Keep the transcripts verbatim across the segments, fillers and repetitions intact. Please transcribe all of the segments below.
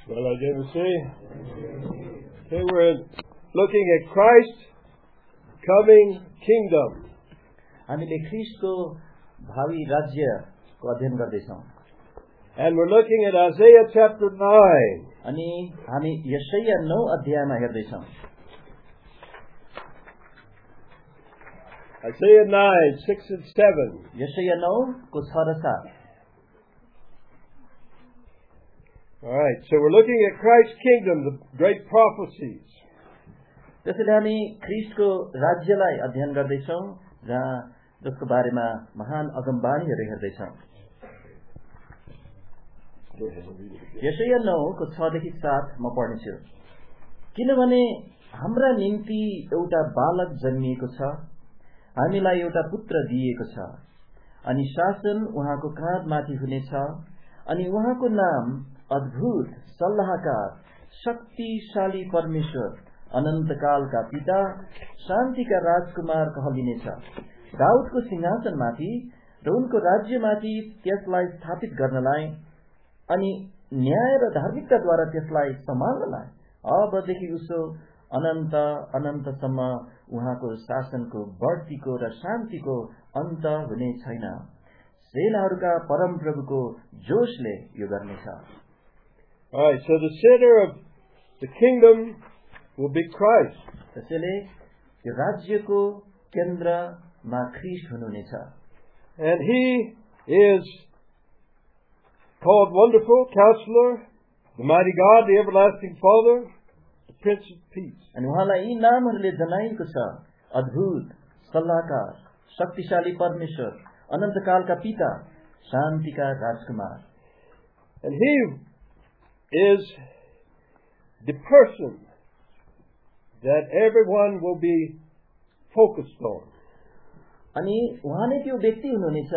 Well, I didn't see. Okay, we're looking at Christ's coming kingdom. हामीले ख्रीष्टको भावी राज्यको अध्ययन गर्दैछौँ. And we're looking at Isaiah chapter nine. अनि हामी यशाया नौ अध्यायमा हेर्दैछौँ. Isaiah nine, six and seven. यशाया नौ को छ र सात. All right, so we're looking at Christ's kingdom, the great prophecies. त्यसैले हामी ख्रीष्टको राज्यलाई अध्ययन गर्दैछौँ, जहाँ जसको बारेमा महान अगमबाणीहरू हेर्दैछौँ. यशाया नौ को छ देखि सात म पढ्नेछु. किनभने हाम्रा निम्ति एउटा बालक जन्मिएको छ, हामीलाई एउटा पुत्र दिइएको छ, अनि शासन उहाँको काँधमाथि हुनेछ, अनि उहाँको नाम अद्भुत, सल्लाहकार, शक्तिशाली परमेश्वर, अनन्तकालका पिता, शान्तिका राजकुमार कहलिनेछ. दाउदको सिंहासनमाथि र उनको राज्यमाथि त्यसलाई स्थापित गर्नलाई अनि न्याय र धार्मिकताद्वारा त्यसलाई सम्हाल्नलाई अबदेखि उसो अनन्त अनन्तसम्म उहाँको शासनको बढ्तीको र शान्तिको अन्त हुने छैन. सेनाहरूका परमप्रभुको जोशले यो गर्नेछ. All right, so the center of the kingdom will be Christ. त्यसैले यो राज्यको केन्द्रमा ख्रीष्ट हुनुहुनेछ. And he is called Wonderful Counselor, the Mighty God, the Everlasting Father, the Prince of Peace. अनि उहाँलाई यी नामहरूले जनाइएको छ: अद्भुत, सल्लाहकार, शक्तिशाली परमेश्वर, अनन्तकालका पिता, शान्तिका राजकुमार. And he is the person that everyone will be focused on. अनि उहाँ नै त्यो व्यक्ति हुनुहुनेछ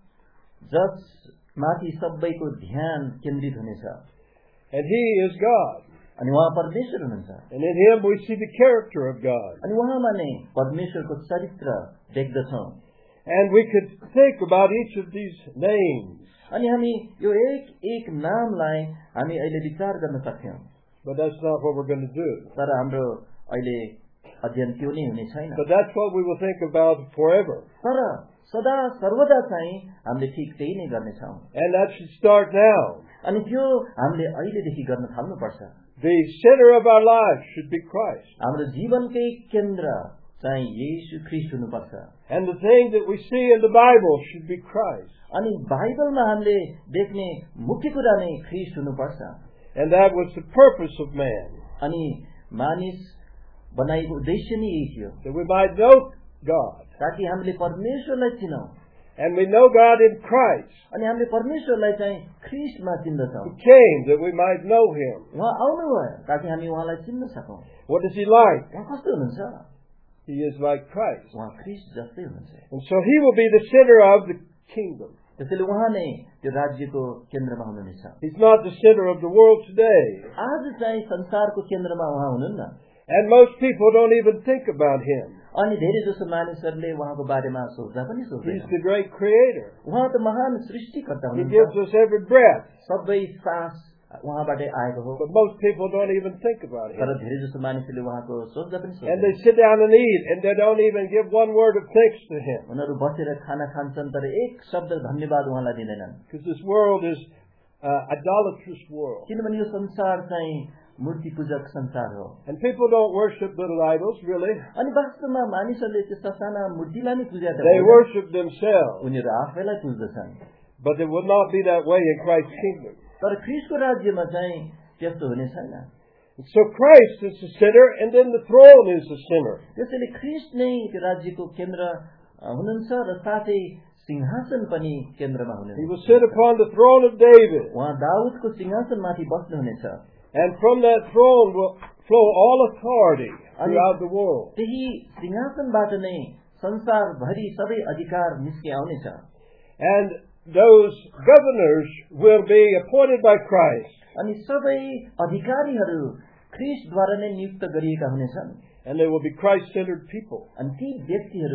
जसमाथि सबैको ध्यान केन्द्रित हुनेछ. And he is God. अनि उहाँ परमेश्वर हुनुहुन्छ. And in him we see the character of God. अनि उहाँमा नै परमेश्वरको चरित्र देख्दछौँ. And we could think about each of these names. अनि हामी यो एक एक नामलाई हामी अहिले विचार गर्न सक्छौँ. But that's not what we're going to do. तर हाम्रो अहिले अध्ययन त्यो नै हुने छैन. But that's what we will think about forever. तर सदा सर्वदा चाहिँ हामीले ठीक त्यही नै गर्नेछौँ. And that should start now. अनि त्यो हामीले अहिलेदेखि गर्न थाल्नुपर्छ. The center of our lives should be Christ. हाम्रो जीवनकै केन्द्र चाहिँ येशू ख्रीष्ट हुनुपर्छ. And the thing that we see in the Bible should be Christ. अनि बाइबलमा हामीले देख्ने मुख्य कुरा नै ख्रीष्ट हुनुपर्छ. And that was the purpose of man. अनि मानिस बनाएको उद्देश्य नै यही थियो, That we might know God. ताकि हामीले परमेश्वरलाई चिनौं. And we know God in Christ. अनि हामीले परमेश्वरलाई चाहिँ ख्रीष्टमा चिन्दछौं. He came that we might know him. उहाँ आउनुभयो ताकि हामी उहाँलाई चिन्न सकौं. What is he like? उहाँ कस्तो हुनुहुन्छ? He is like Christ. उहाँ ख्रीष्ट जस्तै हुनुहुन्छ. And so he will be the center of the kingdom. त्यसैले उहाँ नै त्यो राज्यको केन्द्रमा हुनुहुनेछ. He's not the center of the world today. आज चाहिँ संसारको केन्द्रमा उहाँ हुनुहुन्न. And most people don't even think about him. अनि धेरै जसो मानिसहरूले उहाँको बारेमा सोच्दा पनि सोच्दैनन्. He's the great creator. उहाँ त महान सृष्टिकर्ता He हुनुहुन्छ. gives us every breath. सबै सास उहाँबाटै आएको हो. But most people don't even think about तर him. धेरै जसो मानिसहरूले उहाँको सोच्दा पनि And they सोच्दैनन्. sit down and eat and they don't even give one word of thanks to him. उनीहरू बसेर खाना खान्छन् तर एक शब्द धन्यवाद उहाँलाई दिँदैनन्. Because this world is uh, idolatrous world. किनभने यो संसार चाहिँ मूर्ति पूजक संसार हो. And people don't worship little idols, really. अनि वास्तवमा मानिसहरूले त्यस्ता साना मूर्तिलाई नै पूजा They गर्छन्. worship themselves. उनीहरू आफैलाई पूज्दछन्. But it will not be that way in Christ's kingdom. तर ख्रीष्टको राज्यमा चाहिँ त्यस्तो हुने छैन. So Christ is the center, and then the throne is the center. त्यसैले ख्रीष्ट नै त्यो राज्यको केन्द्र हुनुहुन्छ र साथै सिंहासन पनि केन्द्रमा He will हुनुहुन्छ. sit upon the throne of David. उहाँ दाउदको सिंहासनमाथि बस्नुहुनेछ. And from that throne will flow all authority throughout the world. त्यही सिंहासनबाट नै संसारभरि सबै अधिकार निस्के आउनेछ. And those governors will be appointed by Christ. अनि सबै अधिकारीहरू ख्रीष्टद्वारा नै नियुक्त गरिएका हुनेछन्. And they will be Christ-centered people. अनि ती व्यक्तिहरू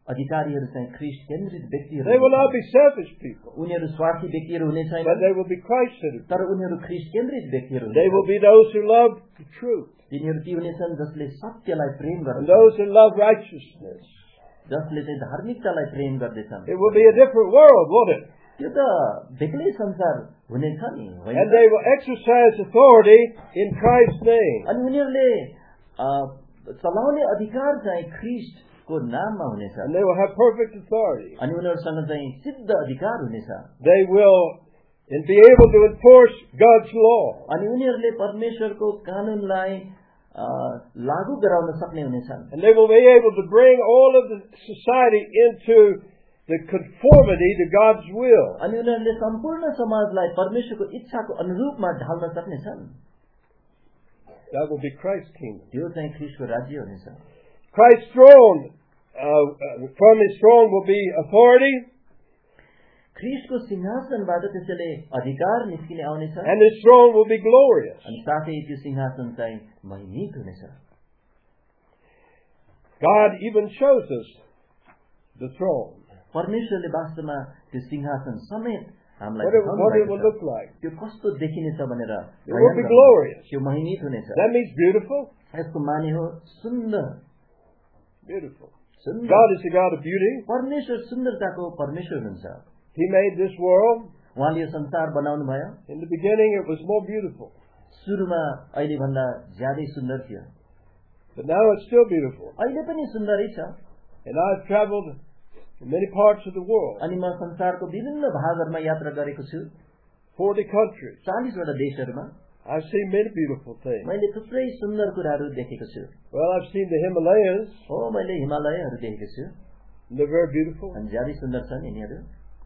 अधिकारीहरू चाहिँ ख्रीष्ट केन्द्रित व्यक्तिहरू They will not be selfish people, उनीहरू स्वार्थी व्यक्तिहरू हुने छैनन् but they will be Christ-centered. तर उनीहरू ख्रीष्ट केन्द्रित व्यक्तिहरू They will be those who love the truth, तिनीहरू ती हुनेछन् जसले सत्यलाई प्रेम and गर्दछन् those who love righteousness. जसले चाहिँ धार्मिकतालाई प्रेम गर्दछन् It will be a different world, won't it? त्यो त बेग्लै संसार हुनेछ नि होइन And they will exercise authority in Christ's name. अनि उनीहरूले अ, चलाउने अधिकार चाहिँ ख्रीष्टको नाममा हुनेछ And they will have perfect authority. अनि उनीहरूसँग चाहिँ सिद्ध अधिकार हुनेछ They will and be able to enforce God's law. अनि उनीहरूले परमेश्वरको कानूनलाई अ, लागू गराउन सक्ने हुनेछन् And they will be able to bring all of the society into the conformity to God's will. अनि उनीहरूले सम्पूर्ण समाजलाई परमेश्वरको इच्छाको अनुरूपमा ढाल्न सक्नेछन् That will be Christ's kingdom. त्यो चाहिँ ख्रीष्टको राज्य हुनेछ Christ's throne, uh, uh, from His throne will be authority, ख्रीष्टको सिंहासनबाट त्यसैले अधिकार निस्किने आउनेछ and His throne will be glorious. अनि साथै त्यो सिंहासन चाहिँ महिमित हुनेछ God even shows us the throne. परमेश्वरले वास्तवमा त्यो सिंहासन समेत हामीलाई What it, देखाउनु what it भएको will छ। look like. त्यो कस्तो देखिनेछ भनेर It will be glorious. त्यो महिमित हुनेछ That means beautiful. यसको माने हो सुन्दर Beautiful. सुन्दर God is the God of beauty. परमेश्वर सुन्दरताको परमेश्वर हुनुहुन्छ He made this world. उहाँले यो संसार बनाउनु भयो In the beginning, it was more beautiful. सुरुमा अहिले भन्दा ज्यादै सुन्दर थियो But now it's still beautiful. अहिले पनि सुन्दरै छ And I've traveled in many parts of the world, अनि म संसारको विभिन्न भागहरूमा यात्रा गरेको छु forty countries. चालीस वटा देशहरूमा I've seen many beautiful things. मैले थुप्रै सुन्दर कुराहरू देखेको छु Well, I've seen the Himalayas, हो मैले हिमालयहरू देखेको छु and they're very beautiful. अनि ज्यादै सुन्दर छन् यिनीहरू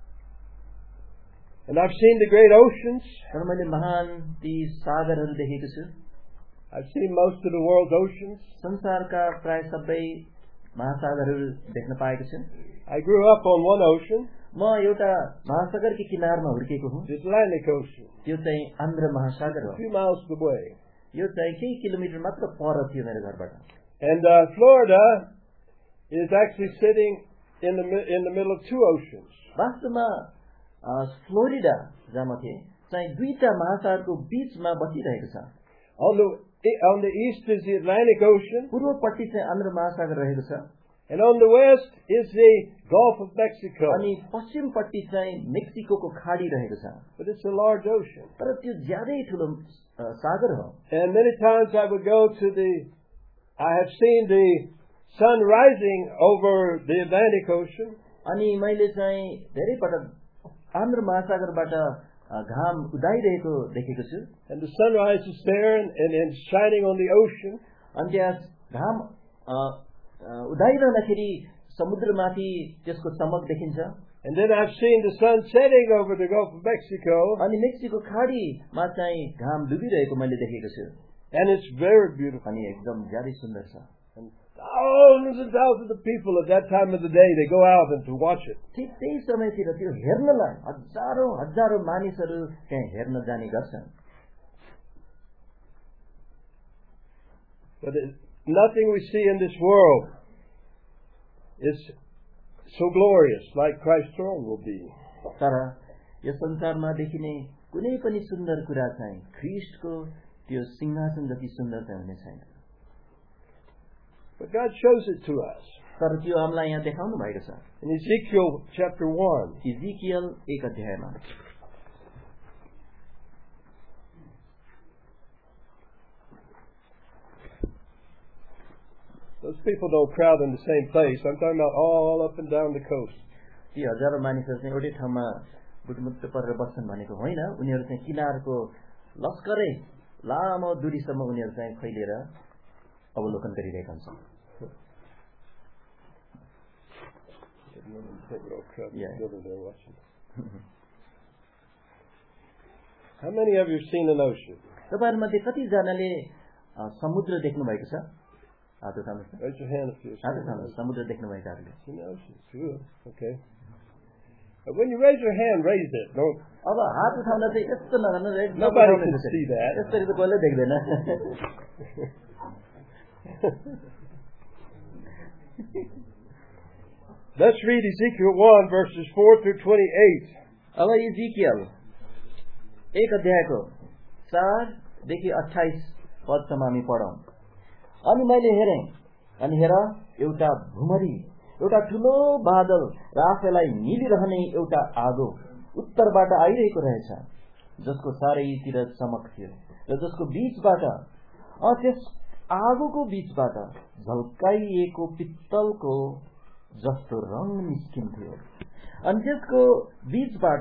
And I've seen the great oceans. तर मैले महान ती सागरहरू देखेको छु I've seen most of the world's oceans. संसारका प्राय सबै महासागरहरू देख्न पाएको छु I grew up on one ocean, म एउटा महासागरकै किनारमा हुर्केको हुँ the Atlantic Ocean, त्यो चाहिँ आन्ध्र महासागर a हो few miles away. यो चाहिँ केही किलोमिटर मात्र पर थियो मेरो घरबाट And uh, Florida is actually sitting in the mi- in the middle of two oceans. वास्तवमा अ, फ्लोरिडा जहाँ म थिएँ चाहिँ दुईटा महासागरको बीचमा बसिरहेको छ On the on the east is the Atlantic Ocean, पूर्वपट्टि चाहिँ आन्ध्र महासागर रहेको छ and on the west is the Gulf of Mexico. अनि पश्चिमपट्टि चाहिँ मेक्सिकोको खाडी रहेको छ But it's a large ocean. तर त्यो ज्यादै ठुलो अ, सागर हो And many times I would go to the, I have seen the sun rising over the Atlantic Ocean, अनि मैले चाहिँ धेरै पटक आन्ध्र महासागरबाट अ, घाम उदाइरहेको देखेको छु and the sunrise is there and, and, and shining on the ocean. अनि त्यहाँ घाम अ, अ, उदाइरहँदाखेरि समुद्रमाथि त्यसको चमक देखिन्छ And then I've seen the sun setting over the Gulf of Mexico, अनि मेक्सिको खाडीमा चाहिँ घाम डुबिरहेको मैले देखेको छु and it's very beautiful. अनि एकदम ज्यादै सुन्दर छ And thousands and thousands of people at that time of the day, they go out and to watch it. ठिक त्यही समयतिर त्यो हेर्नलाई हजारौं हजारौं मानिसहरू त्यहाँ हेर्न जाने गर्छन् But it, nothing we see in this world is so glorious like Christ's throne will be. तर यो संसारमा देखिने कुनै पनि सुन्दर कुरा चाहिँ ख्रीष्टको त्यो सिंहासन जति सुन्दर चाहिँ हुने छैन But God shows it to us. तर त्यो हामीलाई यहाँ देखाउनु भएको छ In Ezekiel chapter one, Ezekiel एक अध्यायमा those people don't crowd in the same place. I'm talking about all up and down the coast. ती हजारौं मानिसहरू चाहिँ एउटै ठाउँमा गुटमुट परेर बस्छन् भनेको होइन उनीहरू चाहिँ किनारको लस्करै लामो दूरीसम्म उनीहरू चाहिँ फैलिएर अवलोकन गरिरहेका हुन्छन् Yeah. How many of you have seen an ocean? तपाईहरुमध्ये कतिजनाले समुद्र देख्नु भएको छ हात उठाउनुस् न Raise your hand if you've हात seen an उठाउनुस् ocean. समुद्र देख्नु भएकाहरूले Seen an ocean, sure. Okay. But when you raise your hand, raise it. Don't. अब हात उठाउन चाहिँ यस्तो नगर्नु रे Nobody can see that. यसरी त कसैले देख्दैन Let's read Ezekiel one, verses four through twenty-eight. अब इजिकियल एक अध्यायको चारदेखि अट्ठाइस पदसम्म हामी पढौँ। अनि मैले हेरेँ, अनि हेर एउटा भुमरी, एउटा ठुलो बादल र आफैलाई मिलिरहने एउटा आगो उत्तरबाट आइरहेको रहेछ, जसको चारैतिर चमक थियो र जसको बीचबाट त्यस आगोको बीचबाट झल्काइएको पित्तलको जस्तो रङ निस्किन्थ्यो। अनि त्यसको बीचबाट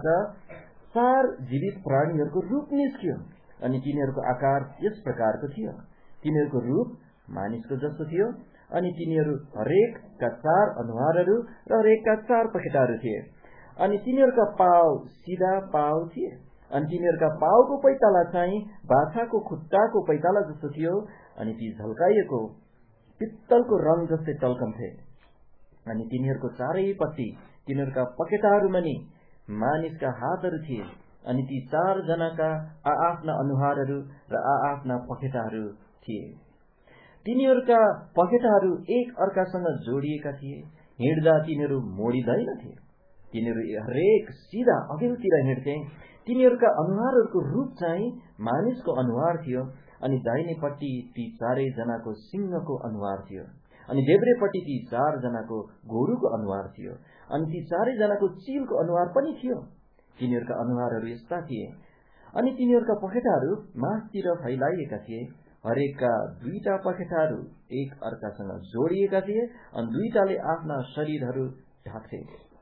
चार जीवित प्राणीहरूको रूप निस्कियो, अनि तिनीहरूको आकार यस प्रकारको थियो। तिनीहरूको रूप मानिसको जस्तो थियो, अनि तिनीहरू हरेकका चार अनुहारहरू र हरेकका चार पखेटाहरू थिए। अनि तिनीहरूका पाउ सिधा पाउ थिए, अनि तिनीहरूका पाउको पैताला चाहिँ बाछाको खुट्टाको पैताला जस्तो थियो, अनि ती झल्काइएको पित्तलको रङ जस्तै टल्कन्थे। अनि तिनीहरूको चारैपट्टि तिनीहरूका पखेटाहरूमा नि मानिसका हातहरू थिए, अनि ती चारजनाका आआफ्ना अनुहारहरू र आआफ्ना पखेटाहरू थिए। तिनीहरूका पखेटाहरू एक अर्कासँग जोडिएका थिए, हिँड्दा तिनीहरू मोडिँदैनथे। तिनीहरू हरेक सिधा अघिल्तिर हिँड्थे। तिनीहरूका अनुहारहरूको रूप चाहिँ मानिसको अनुहार थियो, अनि दाहिनेपट्टि ती चारैजनाको सिंहको अनुहार थियो, अनि देब्रेपट्टि ती चारजनाको गोरुको अनुहार थियो, अनि ती चारैजनाको चीलको अनुहार पनि थियो। तिनीहरूका अनुहारहरू यस्ता थिए। अनि तिनीहरूका पखेटाहरू माथतिर फैलाइएका थिए, हरेकका दुईटा पखेटाहरू एक अर्कासँग जोडिएका थिए, अनि दुईटाले आफ्ना शरीरहरू ढाक्थे।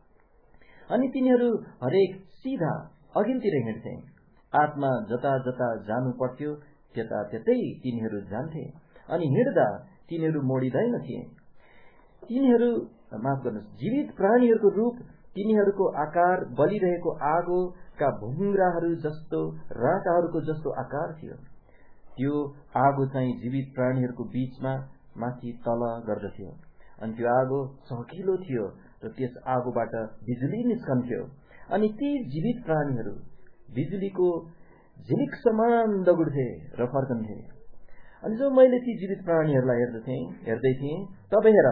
अनि तिनीहरू हरेक सिधा अघिल्तिर हिँड्थे। आत्मा जता जता जानु पर्थ्यो त्यता त्यतै तिनीहरू जान्थे, अनि हिँड्दा तिनीहरू मोडिँदैनथे। तिनीहरू माफ गर्नुहोस् जीवित प्राणीहरूको रूप तिनीहरूको आकार बलिरहेको आगोका भुङ्ग्राहरू जस्तो राँटाहरूको जस्तो आकार थियो। त्यो आगो चाहिँ जीवित प्राणीहरूको बीचमा माथि तल गर्दथ्यो, अनि त्यो आगो चहकिलो थियो र त्यस आगोबाट बिजुली निस्कन्थ्यो। अनि ती जीवित प्राणीहरू बिजुलीको झिलिक समान दगुड्थे र फर्कन्थे। अनि जब मैले ती जीवित प्राणीहरूलाई हेर्दथे हेर्दै थिएँ तब हेर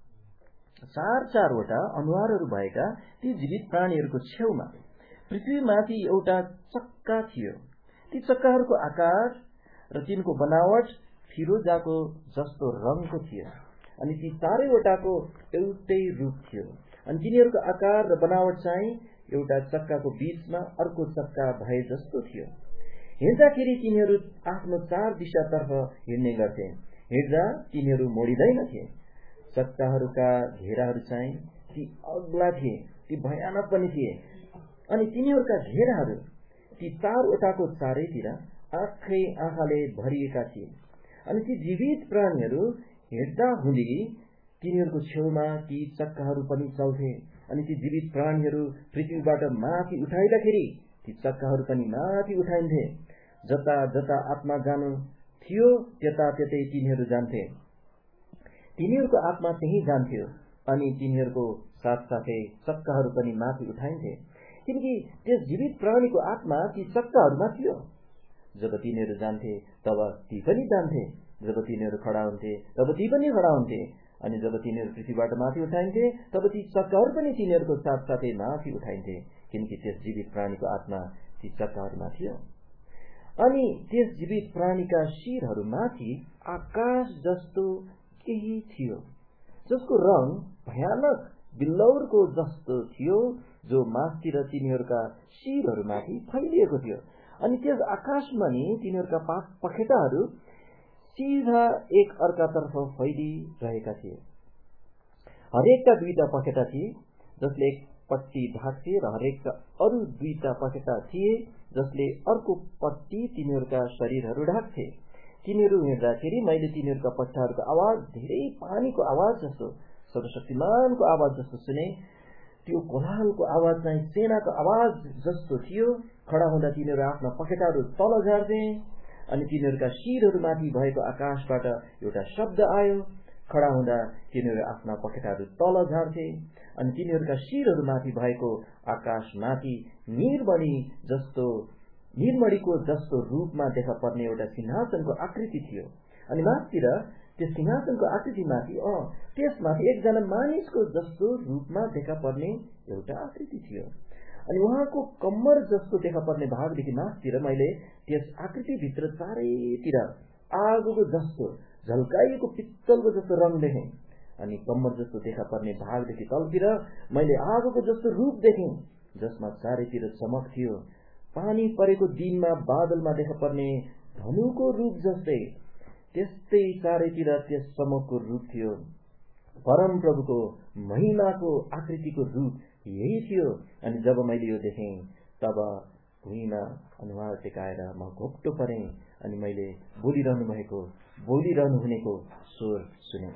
चार चारवटा अनुहारहरू भएका ती जीवित प्राणीहरूको छेउमा पृथ्वीमाथि एउटा चक्का थियो। ती चक्काहरूको आकार र तिनको बनावट फिरोजाको जस्तो रङको थियो, अनि ती चारैवटाको एउटै रूप थियो। अनि तिनीहरूको आकार र बनावट चाहिँ एउटा चक्काको बीचमा अर्को चक्का भए जस्तो थियो। हिँड्दाखेरि तिनीहरू आफ्नो चार दिशातर्फ हिँड्ने गर्थे। हिँड्दा तिनीहरू मोडिँदैनथे। चक्काहरूका घेराहरू चाहिँ ती अग्ला थिए, ती भयानक पनि थिए। अनि तिनीहरूका घेराहरू ती चारवटाको चारैतिर आँखै आँखाले भरिएका थिए। अनि ती जीवित प्राणीहरू हिँड्दा हुँदी तिनीहरूको छेउमा ती चक्काहरू पनि चल्थे। अनि ती जीवित प्राणीहरू पृथ्वीबाट माथि उठाइँदाखेरि ती चक्काहरू पनि माथि उठाइन्थे। जता जता आत्मा जानु थियो त्यता त्यतै तिनीहरू जान्थे। तिनीहरूको आत्मा त्यही जान्थ्यो, अनि तिनीहरूको साथसाथै चक्काहरू पनि माथि उठाइन्थे, किनकि त्यस जीवित प्राणीको आत्मा ती चक्काहरूमा थियो। जब तिनीहरू जान्थे तब ती पनि जान्थे, जब तिनीहरू खडा हुन्थे तब ती पनि खडा हुन्थे, अनि जब तिनीहरू पृथ्वीबाट माथि उठाइन्थे तब ती चक्काहरू पनि तिनीहरूको साथसाथै माथि उठाइन्थे, किनकि त्यस जीवित प्राणीको आत्मा ती चक्काहरूमा थियो। अनि त्यस जीवित प्राणीका शिरहरूमाथि आकाश जस्तो केही थियो, जसको रङ भयानक बिल्लौरको जस्तो थियो, जो माथितिर तिनीहरूका शिरहरूमाथि फैलिएको थियो। अनि त्यस आकाशमा नि तिनीहरूका पखेटाहरू सिधा एक अर्कातर्फ फैलिरहेका थिए। हरेकका दुईटा पखेटा थिए जसले एक पट्टी ढाक्थे, र हरेकका अरू दुईटा पखेटा थिए जसले अर्को पट्टी तिनीहरूका शरीरहरू ढाक्थे। तिनीहरू हिँड्दाखेरि मैले तिनीहरूका पखेटाहरूको आवाज धेरै पानीको आवाज जस्तो, सर्वशक्तिमानको आवाज जस्तो सुने। त्यो कोलाहलको आवाज चाहिँ सेनाको आवाज जस्तो थियो। खडा हुँदा तिनीहरू आफ्ना पखेटाहरू तल झार्थे, अनि तिनीहरूका शिरहरूमाथि भएको आकाशबाट एउटा शब्द आयो। खडा हुँदा तिनीहरू आफ्ना पखेटाहरू तल झार्थे, अनि तिनीहरूका शिरहरूमाथि भएको आकाशमाथि नीलमणि जस्तो नीलमणिको जस्तो रूपमा देखा पर्ने एउटा सिंहासनको आकृति थियो। अनि माथितिर त्यो सिंहासनको आकृतिमाथि अ त्यसमाथि एकजना मानिसको जस्तो रूपमा देखा पर्ने एउटा आकृति थियो। अनि उहाँको कम्मर जस्तो देखा पर्ने भागदेखि माथितिर मैले त्यस आकृतिभित्र चारैतिर आगोको जस्तो झल्काइएको पित्तलको जस्तो रङ देखेँ। अनि कम्मर जस्तो देखा पर्ने भागदेखि तलतिर मैले आगोको जस्तो रूप देखेँ जसमा चारैतिर चमक थियो। पानी परेको दिनमा बादलमा देखा पर्ने धनुको रूप जस्तै त्यस्तै चारैतिर त्यस चमकको रूप थियो। परम प्रभुको महिमाको आकृतिको रूप यही थियो। अनि जब मैले यो देखेँ तब भुइँमा अनुहार टेकाएर म घोप्टो परेँ। अनि मैले बोलिरहनु भएको बोलिरहनु हुनेको स्वर सुने।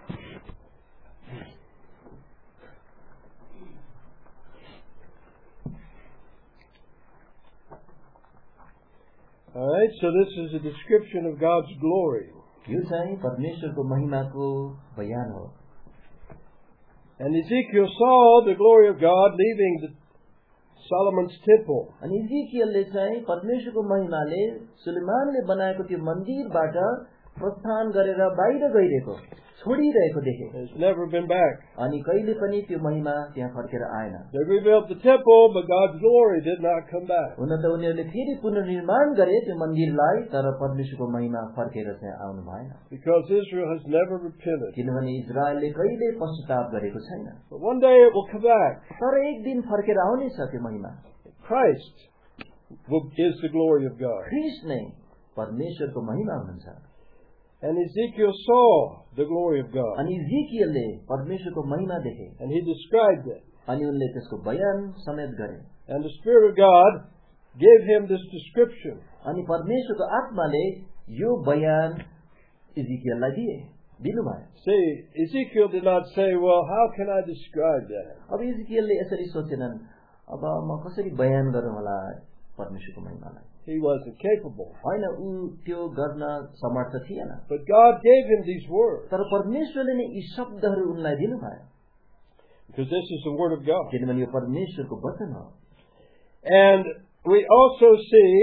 All right, so this is a description of God's glory. यो चाहिँ परमेश्वरको महिमाको बयान हो। And Ezekiel saw the glory of God leaving the Solomon's temple. अनि इजिकियलले चाहिँ परमेश्वरको महिमाले सुलेमानले बनाएको त्यो मन्दिरबाट प्रस्थान गरेर बाहिर गइरहेको छोडिरहेको देखे। It's never been back. अनि कहिले पनि त्यो महिमा त्यहाँ फर्केर आएन। They rebuilt the temple, but God's glory did not come back. हुन त उनीहरूले फेरि पुनर्निर्माण गरे त्यो मन्दिरलाई, तर परमेश्वरको महिमा फर्केर चाहिँ आउनु भएन। Because Israel has never repented. किनभने इजरायलले कहिले पश्चाताप गरेको छैन। But one day it will come back. तर एक दिन फर्केर आउनेछ त्यो महिमा। Christ is the glory of God. ख्रीष्ट नै परमेश्वरको महिमा हुनुहुन्छ। And Ezekiel saw the glory of God. अनि इजिकियलले परमेश्वरको महिमा देखे। And he described it. अनि उनले त्यसको बयान समेत गरे। And the Spirit of God gave him this description. अनि परमेश्वरको आत्माले यो बयान इजिकियललाई दिए दिनुभयो। See, Ezekiel did not say, well, how can I describe that? अब इजिकियलले यसरी सोचेनन्, अब म कसरी बयान गरौँ होला परमेश्वरको महिमालाई। He wasn't capable. हैन, उ त्यो गर्न समर्थ थिएन। But God gave him these words. तर परमेश्वरले नै यी शब्दहरू उनलाई दिनुभयो। Because this is the word of God. किनभने यो परमेश्वरको वचन हो। And we also see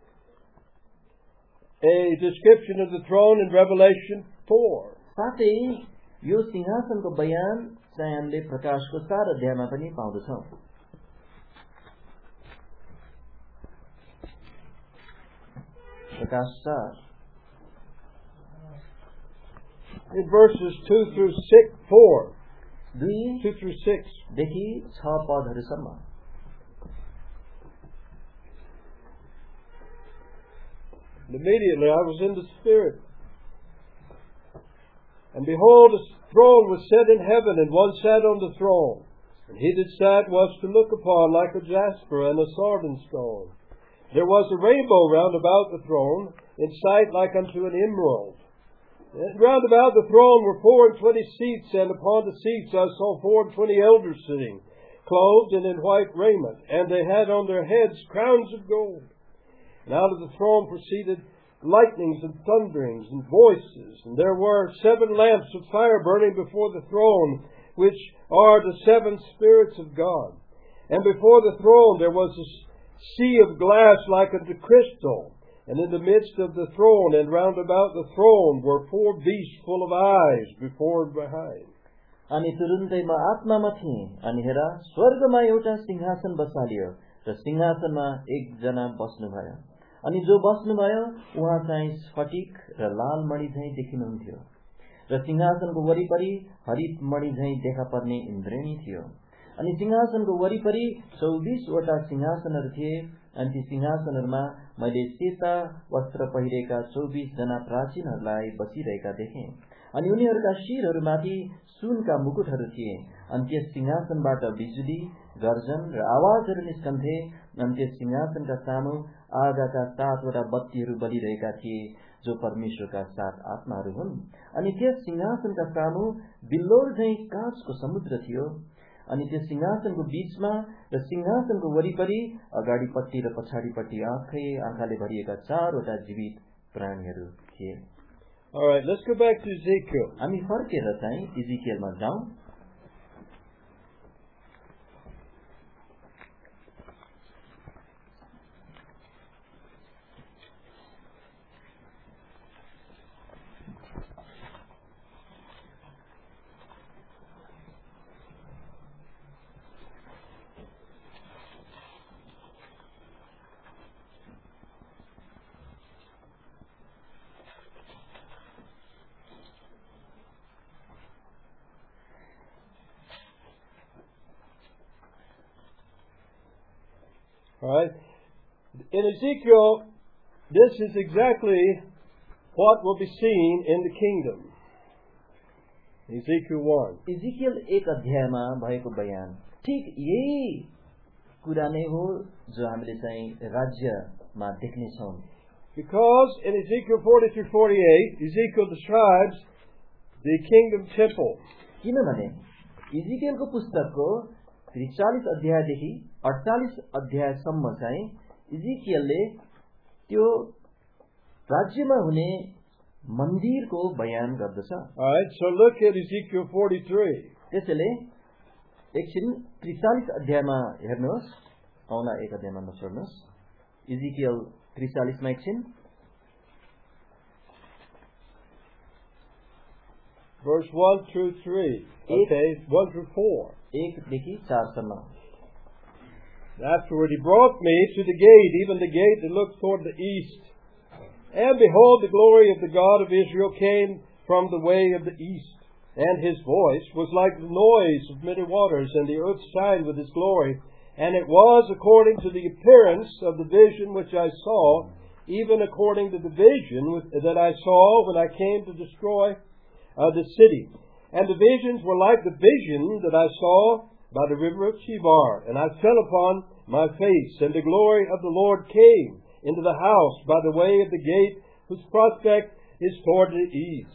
a description of the throne in Revelation four. साथै यो सिंहासनको बयान चाहिँ हामीले प्रकाशको चार अध्यायमा पनि पाउँदछौँ। प्रकाश चार In verses two through six, four, दुई two through six. देखि छ पदहरूसम्म। Immediately I was in the Spirit. And behold, a throne was set in heaven, and one sat on the throne. And he that sat was to look upon like a jasper and a sardine stone. There was a rainbow round about the throne, in sight like unto an emerald. And round about the throne were four and twenty seats, and upon the seats I saw four and twenty elders sitting, clothed and in white raiment, and they had on their heads crowns of gold. And out of the throne proceeded lightnings and thunderings and voices, and there were seven lamps of fire burning before the throne, which are the seven spirits of God. And before the throne there was a sea of glass like unto crystal, and in the midst of the throne and round about the throne were four beasts full of eyes before and behind. अनि तुरुन्तै म आत्मामा थिएँ, अनि हेर स्वर्गमा एउटा सिंहासन बसालियो, र सिंहासनमा एकजना बस्नुभयो। अनि जो बस्नुभयो उहाँ चाहिँ स्फटिक र लाल मणि झैं देखिनुहुन्थ्यो, र सिंहासनको वरिपरि हरित मणि झैं देखा पर्ने इन्द्रेणी थियो। अनि सिंहासनको वरिपरि चौबीसवटा सिंहासनहरू थिए, अनि ती सिंहासनहरूमा मैले सेता वस्त्र पहिरेका चौबीस जना प्राचीनहरूलाई बसिरहेका देखेँ। अनि उनीहरूका शिरहरूमाथि सुनका मुकुटहरू थिए। अनि त्यस सिंहासनबाट बिजुली, गर्जन र आवाजहरू निस्कन्थे। अनि त्यस सिंहासनका सामु आगाका सातवटा बत्तीहरू बलिरहेका थिए, जो परमेश्वरका सात आत्माहरू हुन्। अनि त्यस सिंहासनका सामु बिल्लोर झैं काँचको समुद्र थियो। अनि त्यस सिंहासनको बीचमा र सिंहासनको वरिपरि अगाडिपट्टि र पछाडिपट्टि आँखै आँखाले भरिएका चारवटा जीवित प्राणीहरू थिए। All right, let's go back to Ezekiel. हामी फर्केर चाहिँ इजिकियलमा जाउँ। All right. In Ezekiel, this is exactly what will be seen in the kingdom. Ezekiel one. Ezekiel एक अध्यायमा भएको बयान ठीक यही कुरा नै हो जो हामीले चाहिँ राज्यमा देख्ने छौं. Because in Ezekiel forty through forty-eight, Ezekiel describes the kingdom temple. किनभने इजिकियलको पुस्तकको त्रिचालीस अध्यायदेखि अडचालीस अध्यायसम्म चाहिँ इजिकियलले त्यो राज्यमा हुने मन्दिरको बयान गर्दछ. All right, so look at Ezekiel forty-three. त्यसैले एकछिन त्रिचालीस अध्यायमा हेर्नुहोस्. औना एक अध्यायमा नछोड्नुहोस्. इजिकियल त्रिचालीसमा एकछिन. Verse one through three. Okay, one through four. एकदेखि चारसम्म. Afterward he brought me to the gate, even the gate that looked toward the east. And behold, the glory of the God of Israel came from the way of the east. And his voice was like the noise of many waters, and the earth shined with his glory. And it was according to the appearance of the vision which I saw, even according to the vision that I saw when I came to destroy uh, the city. And the visions were like the vision that I saw by the river of Chebar. And I fell upon my face, and the glory of the Lord came into the house by the way of the gate, whose prospect is toward the east.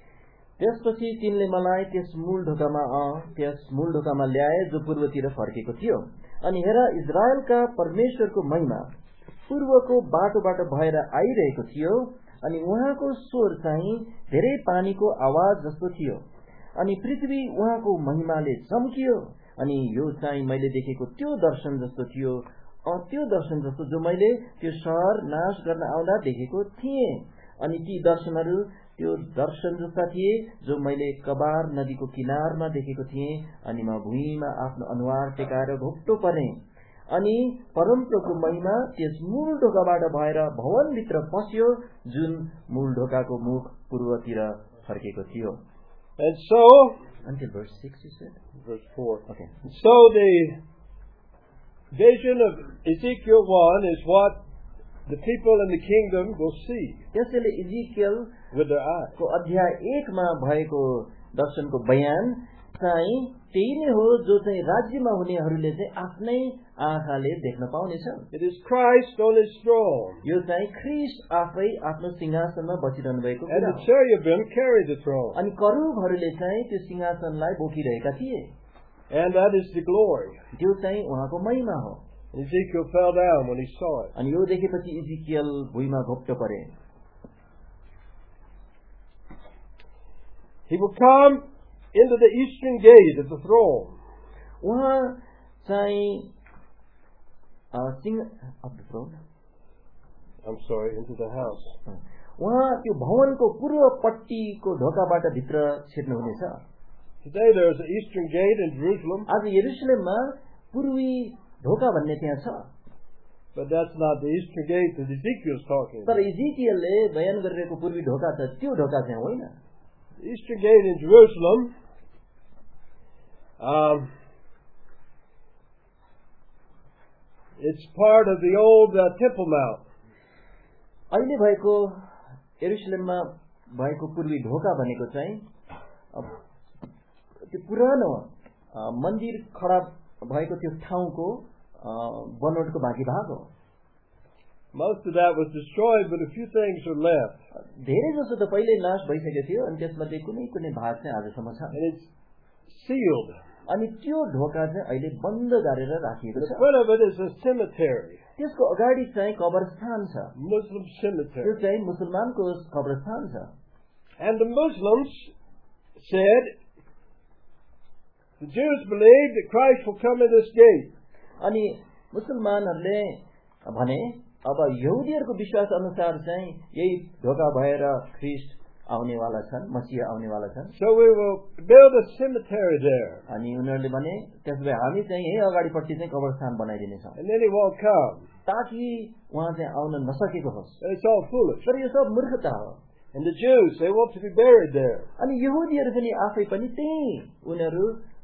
त्यसपछि तिनले मलाई त्यस मूल ढोकामा a त्यस मूल ढोकामा ल्याए जो पूर्वतिर फर्केको थियो. अनि हेर, इजरायलका परमेश्वरको महिमा पूर्वको बाटोबाट भएर आइरहेको थियो. अनि उहाँको स्वर चाहिँ धेरै पानीको आवाज जस्तो थियो. अनि पृथ्वी उहाँको महिमाले चम्कियो. अनि यो चाहिँ मैले देखेको त्यो दर्शन जस्तो थियो, त्यो दर्शन जस्तो जो मैले त्यो शहर नाश गर्न आउँदा देखेको थिएँ. अनि ती दर्शनहरू त्यो दर्शन जस्ता थिए जो मैले कबार नदीको किनारमा देखेको थिएँ. अनि म भुइँमा आफ्नो अनुहार टेकाएर घोप्टो परेँ. अनि परमप्रभुको महिमा त्यस मूल ढोकाबाट भएर भवनभित्र पस्यो जुन मूल ढोकाको मुख पूर्वतिर फर्केको थियो. And so, until verse six you said? Verse four. Okay. So the vision of Ezekiel one is what the people in the kingdom will see त्यसैले इजिकियल with their eyes. को अध्याय एक मा भएको दर्शनको बयान चाहिँ त्यही नै हो जो चाहिँ राज्यमा हुनेहरूले चाहिँ आफ्नै आँखाले देख्न पाउनेछन्. It is Christ on his throne. यो चाहिँ ख्रीष्ट आफै आफ्नो सिंहासनमा बसिरहनु भएको And the cherubim carry the throne. अनि करूबहरूले चाहिँ त्यो सिंहासनलाई बोकिरहेका थिए. And that is the glory. त्यो चाहिँ उहाँको महिमा हो. Ezekiel fell down when he saw it. अनि यो देखेपछि इजिकियल भुइँमा घोप्टो परे. He will come into the eastern gate of the throne. उहाँ चाहिँ Singh of the throne. I'm sorry, into the house. उहाँ त्यो भवनको पूर्वपट्टिको ढोकाबाट भित्र छिर्नु हुनेछ. Today there is an eastern gate in Jerusalem. आज यरुशलेममा पूर्वी ढोका भन्ने त्यहाँ छ. But that's not the eastern gate that Ezekiel is talking about. तर इजिकियलले बयान गरिरहेको पूर्वी ढोका छ त्यो ढोका चाहिँ होइन. The eastern gate in Jerusalem um, it's part of the old uh, Temple Mount. अहिले भएको यरुशलेममा भएको पूर्वी ढोका भनेको चाहिँ त्यो पुरानो मन्दिर खडा भएको त्यो ठाउँको बनोटको बाँकी भाग हो. Most of that was destroyed, but a few things are left. धेरै जसो त पहिले नाश भइसकेको थियो अनि त्यसमध्ये कुनै कुनै भाग चाहिँ आजसम्म छ. And it's sealed. अनि त्यो ढोका चाहिँ अहिले बन्द गरेर राखिएको छ. The front of it is a cemetery. त्यसको अगाडि चाहिँ कब्रस्थान छ. Muslim cemetery. त्यो चाहिँ मुसलमानको कब्रस्थान छ. And the Muslims said, the Jews believed that Christ will come in this gate. अनि मुसलमानहरूले भने अब यहुदीहरूको विश्वास अनुसार चाहिँ यही ढोका भएर ख्रीष्ट आउनेवाला छन्, मसीह आउनेवाला छन्. So we will build a cemetery there. अनि उनीहरूले भने त्यसले हामी चाहिँ यही अगाडिपट्टि चाहिँ कब्रस्थान बनाइदिनेछौँ. And then he won't come. ताकि उहाँ चाहिँ आउन नसकेको होस्. It's all foolish. तर यो सब मूर्खता हो. And the Jews, they want to be buried there. अनि यहुदीहरू पनि आफै पनि त्यही उनीहरू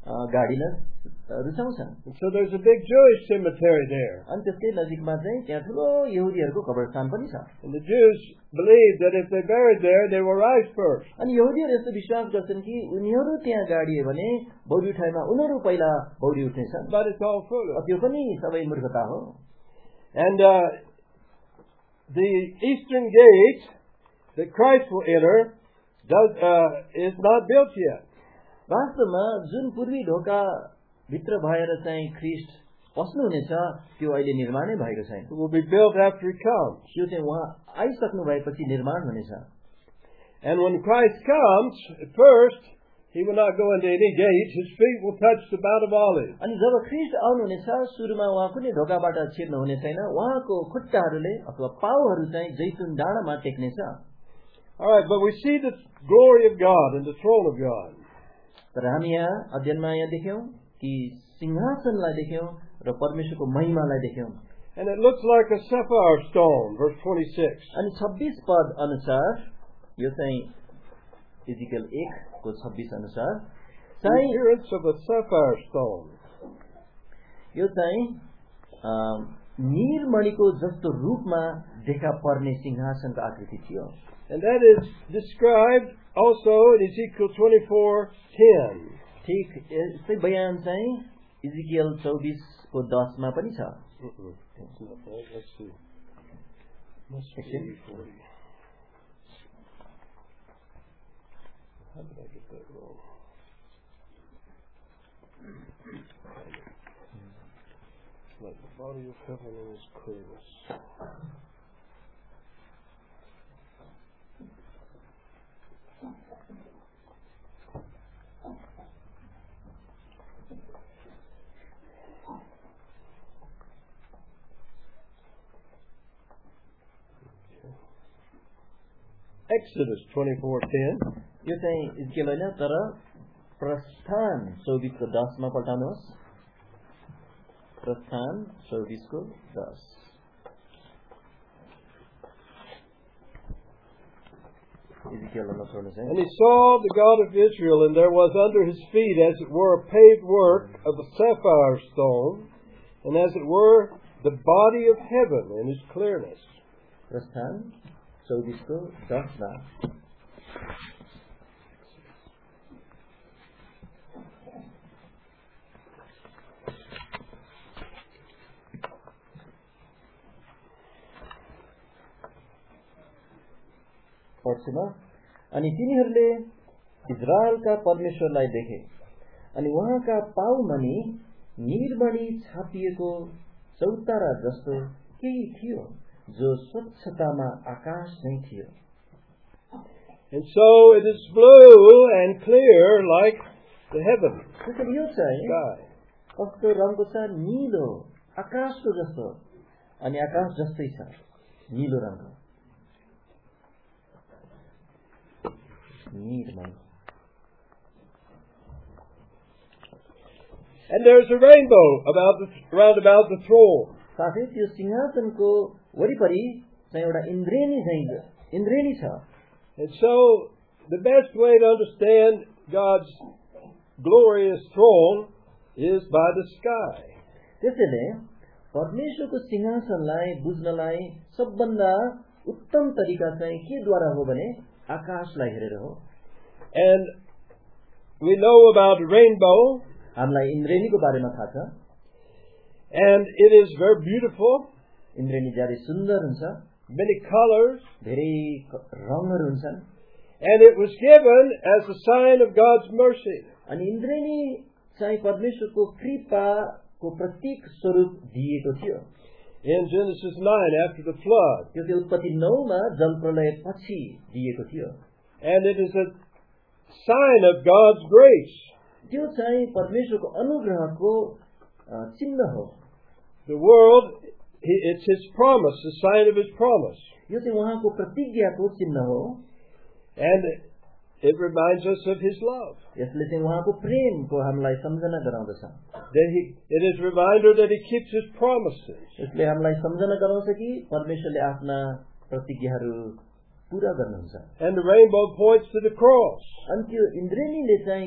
गाडिन रुचाउँछन्. And so there's a big Jewish cemetery there. अनि त्यसकै नजिकमा चाहिँ त्यहाँ ठुलो यहुदीहरूको कब्रस्थान पनि छ. And the Jews believed that if they buried there, they will rise first. अनि यहुदीहरू यस्तो विश्वास गर्छन् कि उनीहरू त्यहाँ गाडिए भने बौरी उठाइमा उनीहरू पहिला बौरी उठ्नेछन्. But it's all foolish. त्यो पनि सबै मूर्खता हो. And uh, the eastern gate that Christ will enter does uh, is not built yet. वास्तवमा जुन पूर्वी ढोका भित्र भएर चाहिँ ख्रीष्ट पस्नुहुनेछ त्यो अहिले निर्माणै भएको छैन. It will be built after he comes. त्यो चाहिँ उहाँ आइसक्नु भएपछि निर्माण हुनेछ. And when Christ comes, at first, he will not go into any gate. His feet will touch the Mount of Olives. अनि जब ख्रीष्ट आउनुहुनेछ सुरुमा उहाँ कुनै ढोकाबाट छिर्नु हुने छैन. उहाँको खुट्टाहरूले अथवा पाउहरू चाहिँ जैतुन डाँडामा टेक्नेछ. All right, but we see the glory of God and the throne of God. तर हामी यहाँ अध्ययनमा यहाँ देख्यौं कि सिंहासनलाई देख्यौं र परमेश्वरको महिमालाई देख्यौं. And it looks like a sapphire stone, verse twenty-six. अनि छब्बीस पद अनुसार यो चाहिँ इजिकल एक को छब्बीस अनुसार The appearance of a sapphire stone. यो चाहिँ नीलमणिको जस्तो रूपमा देखा पर्ने सिंहासनको आकृति थियो. And that is described also in Ezekiel twenty-four ten. ठीक यस्तै बयान चाहिँ इजिकियल चौबीस को दस मा पनि छ. Let's see. Must be forty. How did I get that wrong? Like the body of heaven in its clearness. Exodus twenty-four ten. यो चाहिँ इजकियल हैन तर प्रस्थान चौबीस को दस मा पल्टाउनुहोस्. प्रस्थान चौबीस को दस. इजकियल मा छोड्नुहोस् है. And he saw the God of Israel, and there was under his feet as it were a paved work of a sapphire stone, and as it were the body of heaven in its clearness. प्रस्थान चौबीस को दस मा. पछिमा अनि तिनीहरूले इजरायलका परमेश्वरलाई देखे अनि उहाँका पाउमनि नीलमणि छापिएको चौतारा जस्तो केही थियो जो स्वच्छतामा आकाश नै थियो. And so it is blue and clear like the heaven. त्यसैले यो चाहिँ कस्तो रङको छ? नीलो आकाशको जस्तो. अनि आकाश जस्तै छ नीलो रङको. नीलमणि. And there is a rainbow about the, round about the throne. साथै त्यो सिंहासनको वरिपरि चाहिँ एउटा इन्द्रेणी चाहिँ इन्द्रेणी छ. And so the best way to understand God's glorious throne is by the sky. त्यसैले परमेश्वरको सिंहासनलाई बुझ्नलाई सबभन्दा उत्तम तरिका चाहिँ केद्वारा हो भने आकाशलाई हेरेर हो. And we know about rainbow. हामीलाई इन्द्रेणीको बारेमा थाहा छ. And it is very beautiful. इन्द्रेणी ज्यादै सुन्दर हुन्छ. Many colors. धेरै रङहरू हुन्छन्. And it was given as a sign of God's mercy. अनि इन्द्रेणी चाहिँ परमेश्वरको कृपाको प्रतीक स्वरूप दिएको थियो. In Genesis nine after the flood. त्यो चाहिँ उत्पत्ति नौ मा जल प्रलय पछि दिएको थियो. And it is a sign of God's grace. त्यो चाहिँ परमेश्वरको अनुग्रहको चिन्ह हो. The world, it's his promise, the sign of his promise. यो चाहिँ उहाँको प्रतिज्ञाको चिन्ह हो. And it reminds us of his love. यसले चाहिँ उहाँको प्रेमको हामीलाई सम्झना गराउँदछ. That he, it is a reminder that he keeps his promises. यसले हामीलाई सम्झना गराउँछ कि परमेश्वरले आफ्ना प्रतिज्ञाहरू पूरा गर्नुहुन्छ. And the rainbow points to the cross. अनि त्यो इन्द्रेणीले चाहिँ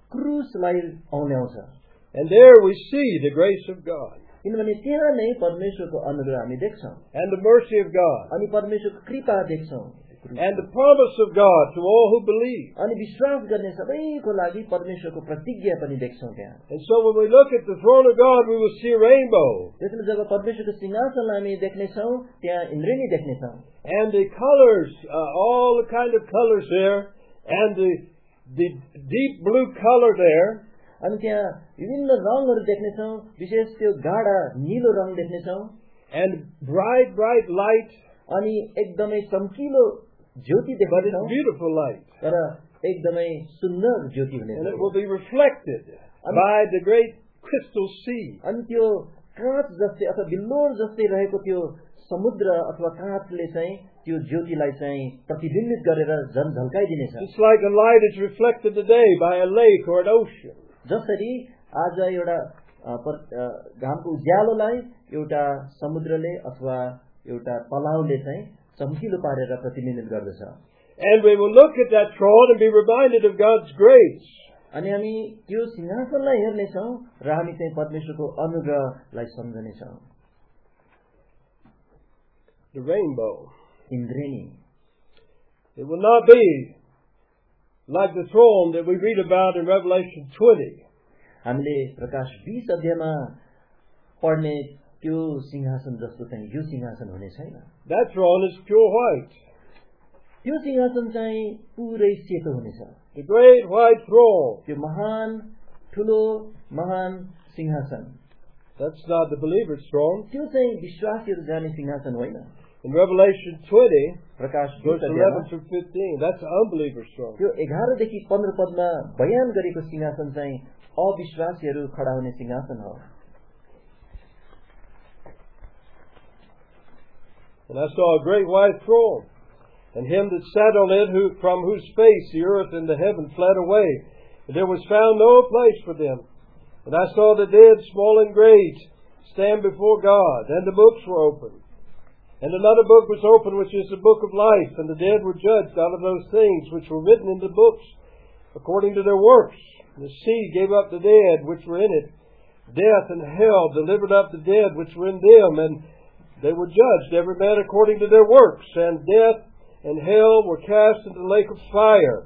क्रुसलाई औल्याउँछ। And there we see the grace of God. किनभने त्यहाँ नै परमेश्वरको अनुग्रह हामी देख्छौँ And the mercy of God. अनि परमेश्वरको कृपा देख्छौँ And the promise of God to all who believe. अनि विश्वास गर्ने सबैको लागि परमेश्वरको प्रतिज्ञा पनि देख्छौँ त्यहाँ। And so when we look at the throne of God, we will see a rainbow. त्यसैले जब परमेश्वरको सिंहासनलाई हामी देख्नेछौँ त्यहाँ इन्द्रेणी देख्नेछौँ। And the colors, uh, all the kind of colors there, and the the deep blue color there. अनि त्यहाँ विभिन्न रङहरू देख्नेछौँ, विशेष त्यो गाढा नीलो रङ देख्नेछौँ। And bright, bright light. अनि एकदमै चम्किलो ज्योति देख्नेछौँ। Beautiful light. तर एकदमै सुन्दर ज्योति हुनेछ। And it will be reflected by the great crystal sea. अनि त्यो काँच जस्तै अथवा बिल्लोर जस्तै रहेको त्यो समुद्र अथवा काँचले चाहिँ त्यो ज्योतिलाई चाहिँ प्रतिबिम्बित गरेर झन झल्काइदिनेछ। Just like a light is reflected today by a lake or an ocean. जसरी आज एउटा घामको उज्यालोलाई एउटा समुद्रले अथवा एउटा तलाउले चाहिँ चम्किलो पारेर प्रतिबिम्बित गर्दछ। And we will look at that throne and be reminded of God's grace. अनि हामी त्यो सिंहासनलाई हेर्नेछौँ र हामी चाहिँ परमेश्वरको अनुग्रहलाई सम्झनेछौँ। The rainbow. Indreni. It will not be like the throne that we read about in Revelation twenty. हामीले प्रकाश बीस अध्यायमा पढ्ने त्यो सिंहासन जस्तो चाहिँ यो सिंहासन हुने छैन। That throne is pure white. त्यो सिंहासन चाहिँ पुरै सेतो हुनेछ। The great white throne. त्यो महान ठुलो महान सिंहासन। That's not the believer's throne. त्यो चाहिँ विश्वासीहरू जाने सिंहासन होइन। In Revelation twenty, Prakash verse eleven through fifteen, that's the unbeliever's throne. त्यो एघार देखि पन्ध्र पदमा बयान गरेको सिंहासन चाहिँ अविश्वासीहरू खडा हुने सिंहासन हो। And I saw a great white throne, and him that sat on it, who from whose face the earth and the heaven fled away, and there was found no place for them. And I saw the dead, small and great, stand before God, and the books were opened. And another book was opened, which is the book of life, and the dead were judged out of those things which were written in the books, according to their works. And the sea gave up the dead which were in it. Death and hell delivered up the dead which were in them, and they were judged, every man according to their works. And death and hell were cast into the lake of fire.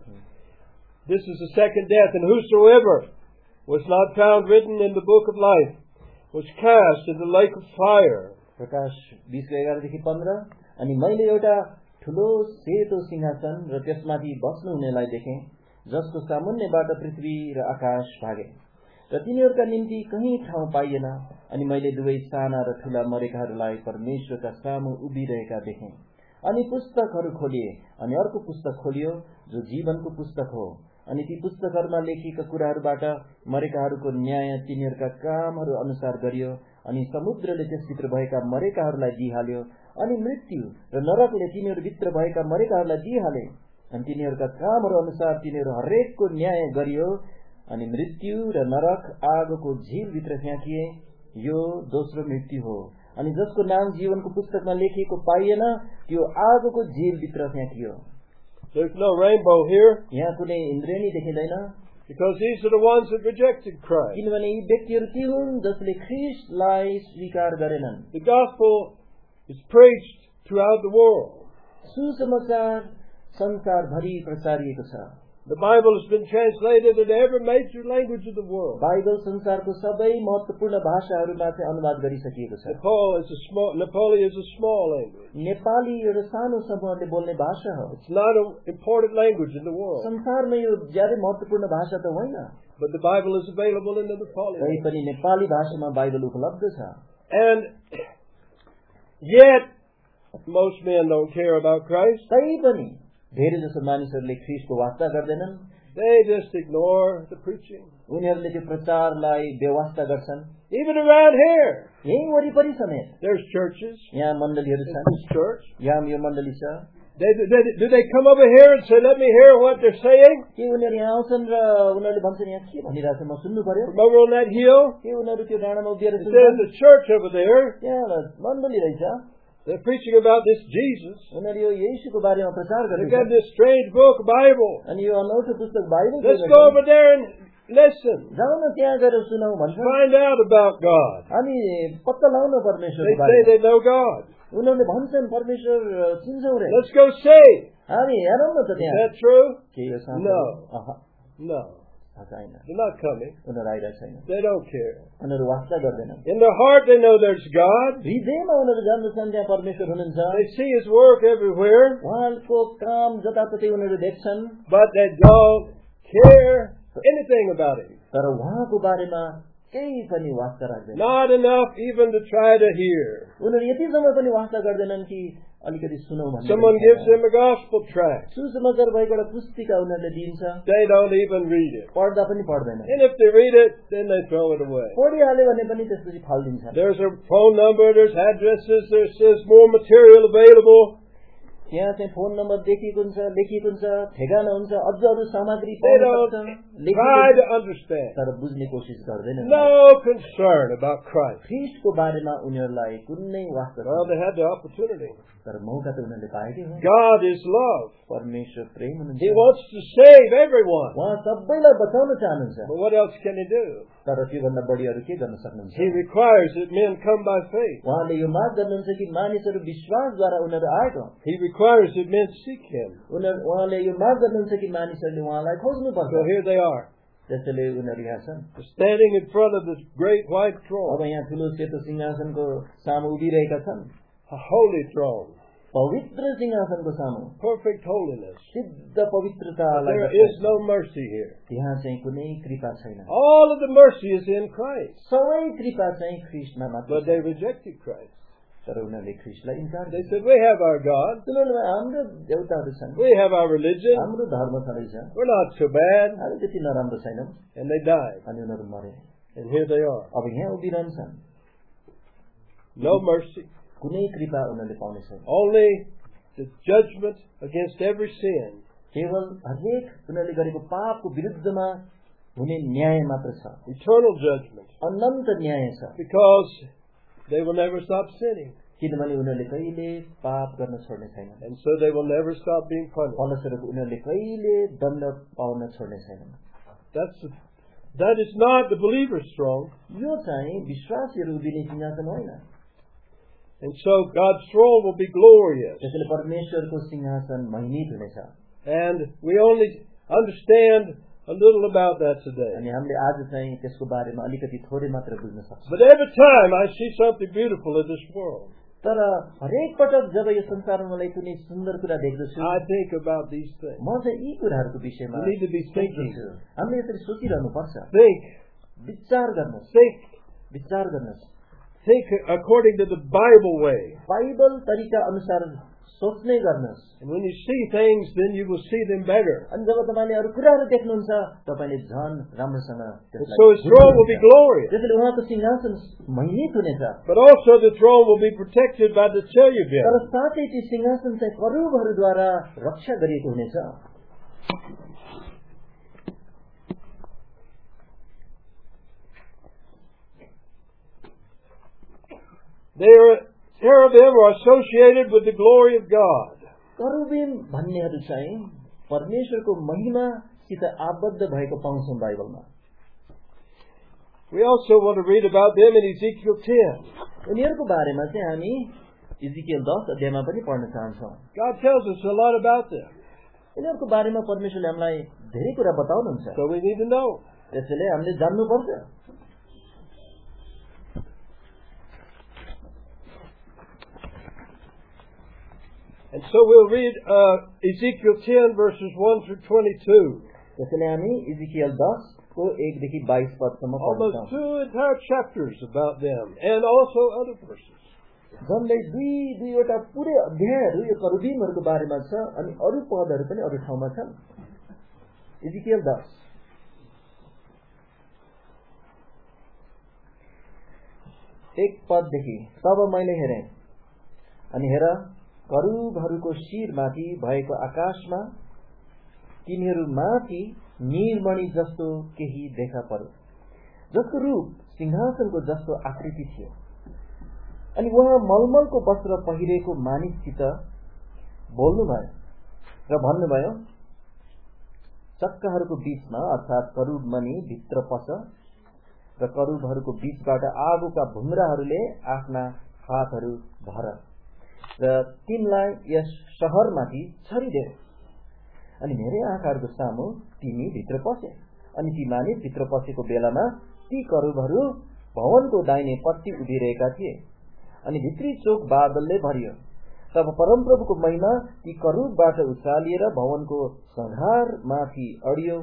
This is the second death. And whosoever was not found written in the book of life was cast into the lake of fire. प्रकाश बीसको एघारदेखि पन्ध्र। अनि मैले एउटा ठुलो सेतो सिंहासन र त्यसमाथि बस्नु हुनेलाई देखेँ, जसको सामुन्नेबाट पृथ्वी र आकाश भागे र तिनीहरूका निम्ति कहीँ ठाउँ पाइएन। अनि मैले दुवै साना र ठूला मरेकाहरूलाई परमेश्वरका सामु उभिरहेका देखेँ। अनि पुस्तकहरू खोलिए, अनि अर्को पुस्तक खोलियो जो जीवनको पुस्तक हो। अनि ती पुस्तकहरूमा लेखिएका कुराहरूबाट मरेकाहरूको न्याय तिनीहरूका कामहरू अनुसार गरियो। अनि समुद्रले त्यसभित्र भएका मरेकाहरूलाई दिइहाल्यो। अनि मृत्यु र नरकले तिनीहरूभित्र भएका मरेकाहरूलाई दिइहाले। अनि तिनीहरूका कामहरू अनुसार तिनीहरू हरेकको न्याय गरियो। अनि मृत्यु र नरक आगोको झीलभित्र फ्याँकिए। यो दोस्रो मृत्यु हो। अनि जसको नाम जीवनको पुस्तकमा लेखिएको पाइएन त्यो आगोको झीलभित्र फ्याँकियो। There's no rainbow here. यहाँ कुनै इन्द्रेणी देखिँदैन। Because these are the ones that rejected Christ. किनभने यी व्यक्तिहरू ती हुन् जसले ख्रीष्टलाई स्वीकार गरेनन्। The gospel is preached throughout the world. सुसमाचार संसारभरि प्रचारिएको छ। The Bible has been translated in every major language of the world. Bible संसारको सबै महत्त्वपूर्ण भाषाहरूमा चाहिँ अनुवाद गरिसकिएको छ। Nepal is a small, Nepali is a small language. Nepali एउटा सानो समूहले बोल्ने भाषा हो। It's not an important language in the world. संसारमा यो ज्यादै महत्त्वपूर्ण भाषा त होइन। But the Bible is available in the Nepali तै language. पनि नेपाली भाषामा बाइबल उपलब्ध छ। And yet, most men don't care about Christ. तै पनि धेरै जसो मानिसहरूले ख्रीष्टको वास्ता गर्दैनन्। They just ignore the preaching. उनीहरूले त्यो प्रचारलाई बेवास्ता गर्छन्। Even around here, यही वरिपरि समेत there's churches. यहाँ मण्डलीहरू There's छन्। this church. यहाँ यो मण्डली छ। They, they, do they come over here and say, "Let me hear what they're saying"? के उनीहरू यहाँ आउँछन् र उनीहरूले भन्छन् यहाँ के भनिरहेको छ म सुन्नु पर्यो? From over on that hill, के उनीहरू त्यो डाँडामा उभिएर there's सुन्छन्? a church over there. त्यहाँ मण्डली रहेछ। They're preaching about this Jesus. उनीहरू यो येशूको बारेमा प्रचार They've गर्दैछन्। got this strange book, Bible. अनि यो अनौठो पुस्तक Bible Let's go over there and listen. जाऊ न त्यहाँ गएर सुनाऊ भन्छ Find out about God. हामी पत्ता लगाउन They परमेश्वरको say बारेमा they know God. उनीहरूले भन्छन् परमेश्वर चिन्छौ रे Let's go see. हामी हेरौँ न त Is त्यहाँ that true? के यो साँचो No. हो? अहँ, No. छैन They're not coming. उनीहरू आइरहेको छैन They don't care. उनीहरू वास्ता गर्दैनन् In their heart, they know there's God. हृदयमा उनीहरू जान्दछन् त्यहाँ परमेश्वर हुनुहुन्छ They see His work everywhere, उहाँको काम जताततै उनीहरू देख्छन् but they don't care anything about Him. तर उहाँको बारेमा केही पनि वास्ता राख्दैन Not enough even to try to hear. उनीहरू यतिसम्म पनि वास्ता गर्दैनन् कि अलिकति सुनौ भन्ने Someone gives them a gospel tract. सुसमाचार भएको एउटा पुस्तिका उनीहरूले दिन्छ They don't even read it. पढ्दा पनि पढ्दैन And if they read it, then they throw it away. पढिहाल्यो भने पनि त्यसपछि फालिदिन्छ There's a phone number, there's addresses, there says more material available. त्यहाँ चाहिँ फोन नम्बर देखिएको हुन्छ लेखिएको हुन्छ ठेगाना हुन्छ अझ अरू सामग्री They पाउन don't सक्छ try लेखिएको to understand. तर बुझ्ने कोसिस गर्दैनन् No concern about Christ. ख्रीष्टको बारेमा उनीहरूलाई कुनै वास्ता छैन। Well, they had the opportunity. तर मौका त उनीहरूले पाएकै हो God is love. परमेश्वर प्रेम He हुनुहुन्छ wants to save everyone. उहाँ सबैलाई बचाउन चाहनुहुन्छ But what else can He do? तर त्योभन्दा बढी अरू के गर्न सक्नुहुन्छ He requires that men come by faith. उहाँले यो माग गर्नुहुन्छ कि मानिसहरू विश्वासद्वारा उनीहरू आएको He requires that men seek Him. उनीहरू उहाँले यो माग गर्नुहुन्छ कि मानिसहरूले उहाँलाई खोज्नुपर्छ So here they are, त्यसैले उनीहरू यहाँ छन् standing in front of this great white अब throne, यहाँ ठुलो सेतो सिंहासनको सामु उभिरहेका छन् a holy throne, पवित्र सिंहासनको सामु perfect holiness. सिद्ध पवित्रतालाई There is no mercy here. त्यहाँ चाहिँ कुनै कृपा छैन All of the mercy is in Christ. सबै कृपा चाहिँ ख्रीष्टमा मात्र But they rejected Christ. तर उनीहरूले ख्रीष्टलाई इन्कार They गरे said, we have our God. उनीहरूले हाम्रो देवताहरू छन् We have our religion. हाम्रो धर्म छँदैछ We're not so bad. हामी त्यति नराम्रो छैनौँ And they died. अनि उनीहरू मरे And here they are. अब यहाँ उभिरहन्छन् No mercy. कुनै कृपा उनीहरूले पाउने छैन Only the judgment against every sin. केवल हरेक उनीहरूले गरेको पापको विरुद्धमा हुने न्याय मात्र छ Eternal judgment. अनन्त न्याय छ Because they will never stop sinning. किनभने उनीहरूले कहिले पाप गर्न छोड्ने छैनन् And so they will never stop being punished. फलस्वरूप उनीहरूले कहिले दण्ड पाउन छोड्ने छैनन् That's that is not the believer's throne. यो चाहिँ विश्वासीहरू उभिने सिंहासन होइन And so God's throne will be glorious. त्यसैले परमेश्वरको सिंहासन महिमित हुनेछ And we only understand a little about that today. अनि हामीले आज चाहिँ त्यसको बारेमा अलिकति थोरै मात्र बुझ्न सक्छौँ But every time I see something beautiful in this world, तर हरेक पटक जब यो संसारमा मलाई कुनै सुन्दर कुरा देख्दछु I think about these things. म चाहिँ यी कुराहरूको विषयमा You need to be thinking. सोच्दछु। हामीले यसरी सोचिरहनु पर्छ Think, विचार गर्नुहोस् think, विचार गर्नुहोस् think according to the Bible way. Bible तरिका अनुसार सोच्ने गर्नुहोस् And when you see things, then you will see them better. अनि जब तपाईँले अरू कुराहरू देख्नुहुन्छ तपाईँले झन् राम्रोसँग त्यसलाई So His throne will be glorious. त्यसैले उहाँको सिंहासन महिमित हुनेछ But also the throne will be protected by the तर cherubim. साथै त्यो सिंहासन चाहिँ करूबहरूद्वारा रक्षा गरिएको हुनेछ They are, cherubim are associated with the glory of God. करूबिम भन्नेहरू चाहिँ परमेश्वरको महिमासित आबद्ध भएको पाउँछौँ बाइबलमा We also want to read about them in Ezekiel ten. उनीहरूको बारेमा चाहिँ हामी इजिकियल दस अध्यायमा पनि पढ्न चाहन्छौँ God tells us a lot about them. यिनीहरूको बारेमा परमेश्वरले हामीलाई धेरै कुरा बताउनुहुन्छ So we need to know. त्यसैले हामीले जान्नुपर्छ And so we'll read uh, Ezekiel ten verses one through twenty-two. त्यसैले हामी इजिकियल दस को एक देखि बाइस पदसम्म Almost पढ्छौँ two entire chapters about them and also other verses. झन्डै दुई दुईवटा पुरै अध्यायहरू यो करूबिमहरूको बारेमा छ अनि अरू पदहरू पनि अरू ठाउँमा छन् इजिकियल दस एक पददेखि तब मैले हेरेँ अनि हेर करूबहरूको शिरमाथि भएको आकाशमा तिनीहरू माथि नीलमणि जस्तो केही देखा पर्यो जसको रूप सिंहासनको जस्तो आकृति थियो अनि उहाँ मलमलको वस्त्र पहिरेको मानिससित बोल्नुभयो र भन्नुभयो चक्काहरूको बीचमा अर्थात् करूब मणि भित्र पस र करूबहरूको बीचबाट आगोका भुङ्राहरूले आफ्ना हातहरू भर र तिनलाई यस शहरमाथि छरिदिए। अनि मेरै आँखाहरूको सामु तिमी भित्र पसे। अनि ती मानिस भित्र पसेको बेलामा ती करूबहरू भवनको दाहिने पट्टि उभिरहेका थिए। अनि भित्री चोक बादलले भरियो। तब परमप्रभुको महिमा ती करूबबाट उचालिएर भवनको संघारमाथि अडियो।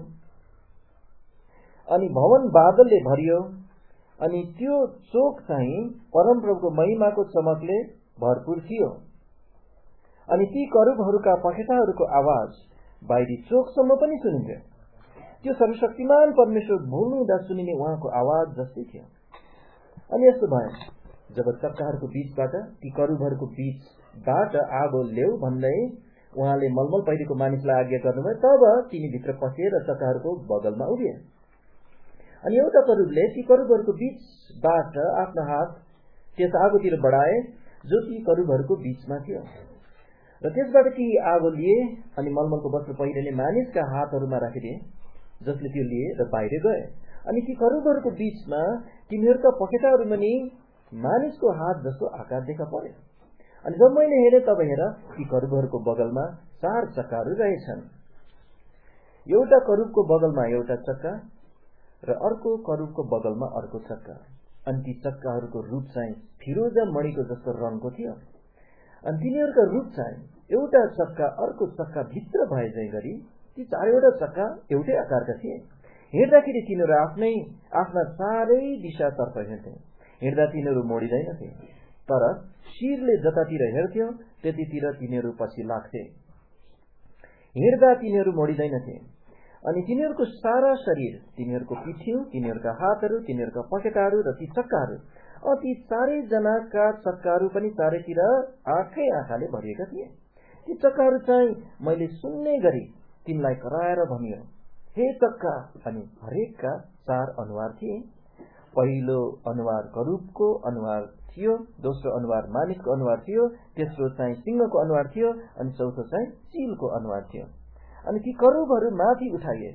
अनि भवन बादलले भरियो। अनि त्यो चोक चाहिँ परमप्रभुको महिमाको चमकले भरपूर थियो। अनि ती करूबहरूका पखेटाहरूको आवाज बाहिरी चोकसम्म पनि सुनिन्थ्यो। त्यो सर्वशक्तिमान परमेश्वर बोल्नुहुँदा सुनिने उहाँको आवाज जस्तै थियो। अनि यस्तो भयो, जब चक्काहरूको बीचबाट ती करूबहरूको बीचबाट आगो ल्याऊ भन्दै उहाँले मलमल पहिरेको मानिसलाई आज्ञा गर्नुभयो, तब तिनी भित्र पसेर चक्काहरूको बगलमा उभिए। अनि एउटा करूबले ती करूबहरूको बीचबाट आफ्नो हात त्यस आगोतिर बढाए जो ती करूबहरूको बीचमा थियो र त्यसबाट केही आगो लिए अनि मलमलको वस्त्र पहिरने मानिसका हातहरूमा राखिदिए, जसले त्यो लिए र बाहिर गए। अनि ती करूबहरूको बीचमा तिनीहरूका पखेटाहरू पनि मानिसको हात जस्तो आकार देखा पर्यो। अनि जब मैले हेरेँ तब हेर ती करूबहरूको बगलमा चार चक्काहरू रहेछन्। एउटा करूबको बगलमा एउटा चक्का र अर्को करूबको बगलमा अर्को चक्का। अनि ती चक्काहरूको रूप चाहिँ फिरोजा मणिको जस्तो रङको थियो। अनि तिनीहरूका रूप चाहिँ एउटा चक्का अर्को चक्का भित्र भए चाहिँ गरी ती चारवटा चक्का एउटै आकारका थिए। हेर्दाखेरि तिनीहरू आफ्नै आफ्ना चारै दिशातर्फ हेर्थे। हिँड्दा तिनीहरू मोडिँदैनथे, तर शिरले जतातिर हेर्थ्यो त्यतितिर तिनीहरू पछि लाग्थे। हिँड्दा तिनीहरू मोडिँदैनथे। अनि तिनीहरूको सारा शरीर, तिनीहरूको पिठ्यू, तिनीहरूका हातहरू, तिनीहरूका पखेटाहरू र ती चक्काहरू, ती चारैजनाका चक्काहरू पनि चारैतिर आँखै आँखाले भरिएका थिए। ती चक्काहरू चाहिँ मैले सुन्ने गरी तिनलाई कराएर भनियो, हे चक्का। अनि हरेकका चार अनुहार थिए। पहिलो अनुहार करूबको अनुहार थियो, दोस्रो अनुहार मानिसको अनुहार थियो, तेस्रो चाहिँ सिंहको अनुहार थियो, अनि चौथो चाहिँ चीलको अनुहार थियो। अनि ती करूबहरू माथि उठाइए।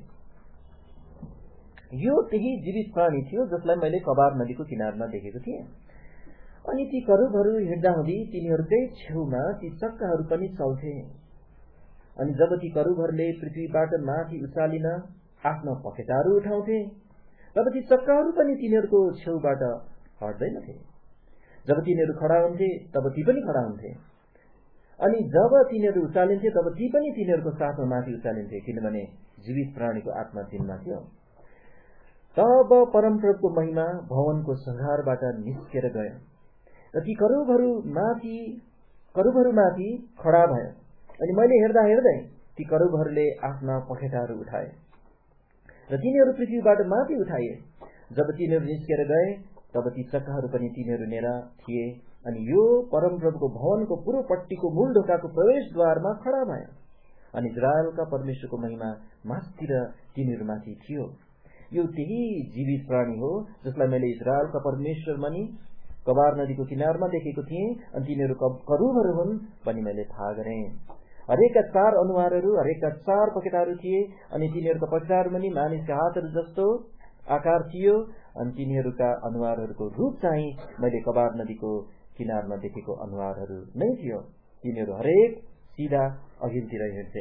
यो त्यही जीवित प्राणी थियो जसलाई मैले कबार नदीको किनारमा देखेको थिएँ। अनि ती करूबहरू हिँड्दा हुँदी तिनीहरूकै छेउमा ती चक्काहरू पनि चल्थे। अनि जब ती करूबहरूले पृथ्वीबाट माथि उचालिन आफ्नो पखेटाहरू उठाउँथे, तब ती चक्काहरू पनि तिनीहरूको छेउबाट हट्दैनथे। जब तिनीहरू खडा हुन्थे तब ती पनि खडा हुन्थे। अनि जब तिनीहरू उचालिन्थे तब ती पनि तिनीहरूको साथमा माथि उचालिन्थे, किनभने जीवित प्राणीको आत्मा तिनमा थियो। तब परमप्रभुको महिमा भवनको संघारबाट निस्केर गयो र ती करूबहरू माथि करूबहरू माथि खडा भयो। अनि मैले हेर्दा हेर्दै ती करूबहरूले आफ्ना पखेटाहरू उठाए र तिनीहरू पृथ्वीबाट माथि उठाइए। जब तिनीहरू निस्केर गए तब ती चक्काहरू पनि तिनीहरू नेरा थिए। अनि यो परमप्रभुको भवनको पूर्वपट्टिको मूल ढोकाको प्रवेशद्वारमा खडा भयो। अनि इजरायलका परमेश्वरको महिमा मास्तिर तिनीहरूमाथि थियो। यो त्यही जीवित प्राणी हो जसलाई मैले इजरायलका परमेश्वर मनी कबार नदीको किनारमा देखेको थिएँ। अनि तिनीहरू करूबहरू हुन् भनी मैले थाहा गरेँ। हरेकका चार अनुहारहरू, हरेकका चार पखेटाहरू थिए। अनि तिनीहरूका पखेटाहरू पनि मानिसका हातहरू जस्तो आकार थियो। अनि तिनीहरूका अनुहारहरूको रूप चाहिँ मैले कबार नदीको किनारमा देखेको अनुहारहरू नै थियो। तिनीहरू हरेक सिधा अघिल्तिर हिँड्थे।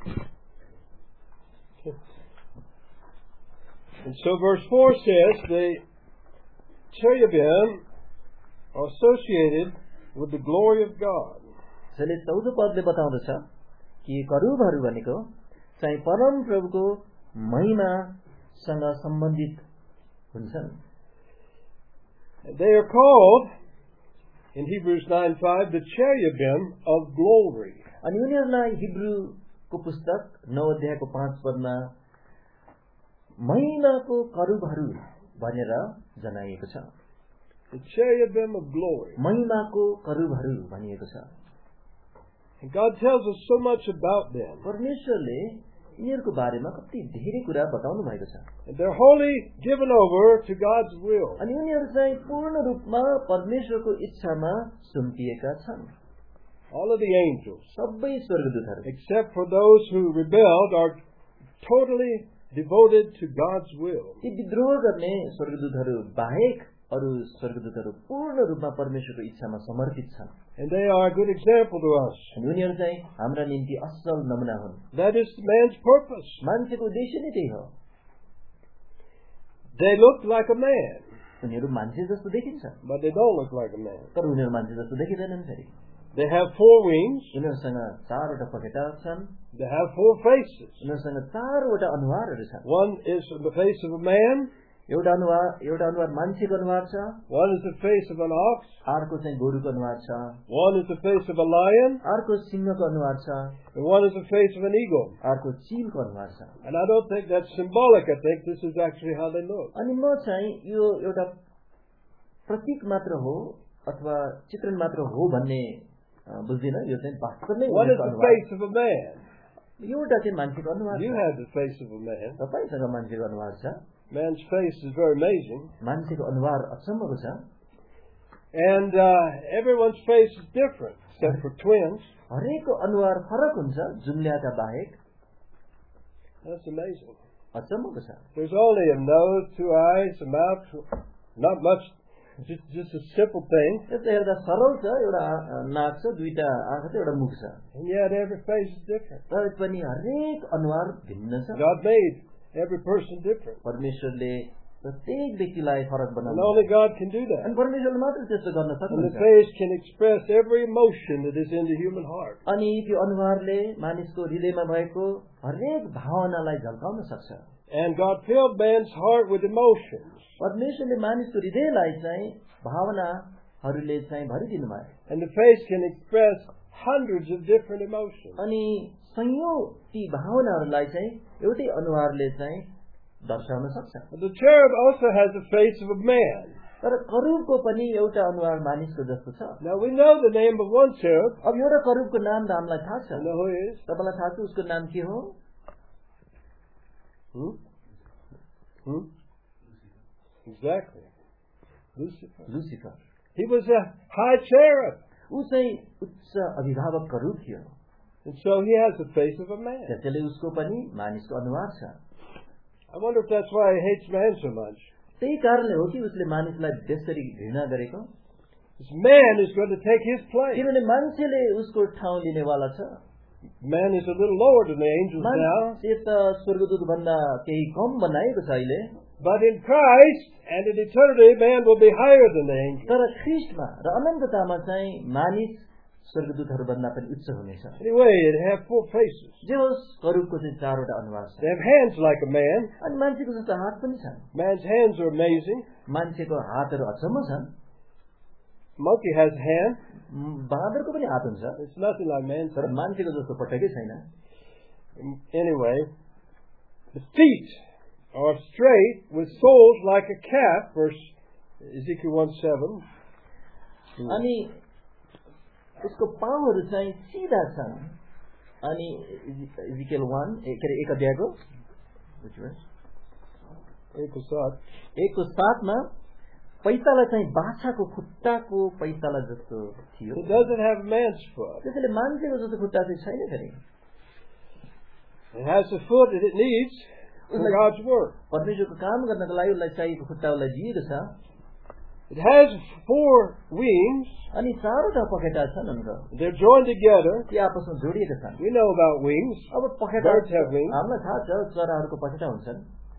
And so verse four says the cherubim are associated with the glory of God. यसले चौधो पदले बताउँदछ कि करूबहरू भनेको चाहिँ परम प्रभुको महिमासँग सम्बन्धित हुन्छन्। They are called in Hebrews nine five the cherubim of glory. अनि उनीहरूलाई हिब्रूको पुस्तक नौ अध्यायको पाँच पदमा महिमाको करूबहरू भनेर जनाइएको छ। The cherubim of glory. महिमाको करूबहरू भनिएको छ। And God tells us so much about them. परमेश्वरले यिनीहरूको बारेमा कति धेरै कुरा बताउनु भएको छ। And they're wholly given over to God's will. अनि उनीहरू चाहिँ पूर्ण रूपमा परमेश्वरको इच्छामा सुम्पिएका छन्। All of the angels, सबै स्वर्गदूतहरू, except for those who rebelled, are totally devoted to God's will. ती विद्रोह गर्ने स्वर्गदूतहरू बाहेक अरू स्वर्गदूतहरू पूर्ण रूपमा परमेश्वरको इच्छामा समर्पित छन्. And they are a good example to us. उनीहरू चाहिँ हाम्रा निम्ति असल नमुना हुन्. That is man's purpose. मान्छेको उद्देश्य नै त्यही हो. They look like a man, उनीहरू मान्छे जस्तो देखिन्छ, but they don't look like a man. तर उनीहरू मान्छे जस्तो देखिँदैनन् फेरि. They have four wings. उनीहरूसँग चारवटा पखेटा छन्. They have four faces. उनीहरूसँग चारवटा अनुहारहरू छन्. One is the face of a man. एउटा अनुहार एउटा अनुहार मान्छेको अनुहार छ. One is the face of an ox. अर्को चाहिँ गोरुको अनुहार छ. One is the face of a lion. अर्को सिंहको अनुहार छ. And one is the face of an eagle. अर्को चीलको अनुहार छ. And I don't think that's symbolic. I think this is actually how they look. अनि म चाहिँ यो एउटा प्रतीक मात्र हो अथवा चित्रण मात्र हो भन्ने बुझ्दिन. यो चाहिँ वास्तवमै What is the face of a man? एउटा चाहिँ मान्छेको अनुहार. You have the face of a man. तपाईसँग मान्छेको अनुहार छ. Man's face is very amazing. मान्छेको अनुहार अचम्मको छ. And uh, everyone's face is different, except for twins. हरेकको अनुहार फरक हुन्छ जुम्ल्याका बाहेक. That's amazing. अचम्मको छ. There's only a nose, two eyes, a mouth, not much, just just a simple thing. त्यस्तो हेर्दा सरल छ. एउटा नाक छ, दुईटा आँखा छ, एउटा मुख छ. And yet every face is different. तर पनि हरेक अनुहार भिन्न छ. God made every person different. परमेश्वरले प्रत्येक व्यक्तिलाई फरक And बनाउनु. only God can do that. अनि परमेश्वरले मात्र त्यस्तो गर्न And the सक्नुहुन्छ. face can express every emotion that is in the human heart. अनि त्यो अनुहारले मानिसको हृदयमा भएको हरेक भावनालाई झल्काउन सक्छ. And God filled man's heart with emotions. परमेश्वरले मानिसको हृदयलाई चाहिँ भावनाहरूले चाहिँ भरिदिनु भयो. And the face can express hundreds of different emotions. अनि सयौं ती भावनाहरूलाई चाहिँ एउटै अनुहारले चाहिँ दर्शाउन सक्छ. But the cherub also has the face of a man. तर करूबको पनि एउटा अनुहार मानिसको जस्तो छ. Now we know the name of one cherub. अब एउटा करूबको नाम त हामीलाई थाहा छ. You know who he is? तपाईलाई थाहा छ उसको नाम के हो? Hmm? Hmm? Exactly. Lucifer. Lucifer. He was a high cherub. ऊ चाहिँ उच्च अभिभावक करूब थियो. And so he has the face of a man. त्यसैले उसको पनि मानिसको अनुहार छ. I wonder if that's why he hates man so much. त्यही कारणले हो कि उसले मानिसलाई त्यसरी घृणा गरेको. This man is going to take his place. किनभने मान्छेले उसको ठाउँ लिनेवाला छ. Man is a little lower than the angels now. मान्छे त स्वर्गदूत भन्दा केही कम बनाएको छ अहिले. But in Christ and in eternity, man will be higher than the angels. तर ख्रीष्टमा र अनन्ततामा चाहिँ मानिस स्वर्गदूतहरू भन्दा पनि उच्च हुनेछ. Anyway, they have four faces. जे होस् करूबको चाहिँ चारवटा अनुहार छ. They have hands like a man. अनि मान्छेको जस्तो हात पनि छन्. Man's hands are amazing. मान्छेको हातहरू अचम्म छन्. Monkey has a hand. बाँदरको पनि हात हुन्छ. It's nothing like man's. तर मान्छेको जस्तो पटकै छैन. Anyway, the feet are straight with soles like a calf, verse Ezekiel one seven. अनि उसको पाउहरू चाहिँ सिधा छन्. अनि इजिकेल one के अरे एक अध्यायको एकको साथ एकको साथमा पैताला चाहिँ बाछाको खुट्टाको पैताला जस्तो थियो. It doesn't have man's foot. त्यसैले मान्छेको जस्तो खुट्टा चाहिँ छैन फेरि. It has the foot that it needs for God's work. परमेश्वरको काम गर्नको लागि उसलाई चाहिएको खुट्टा उसलाई दिएको छ. It has four wings. अनि चारवटा पखेटा छन् हाम्रो. They're joined together. ती आपसमा जोडिएका छन्. We know about wings. अब पखेटा Birds have wings. हामीलाई थाहा छ चराहरूको पखेटा हुन्छन्.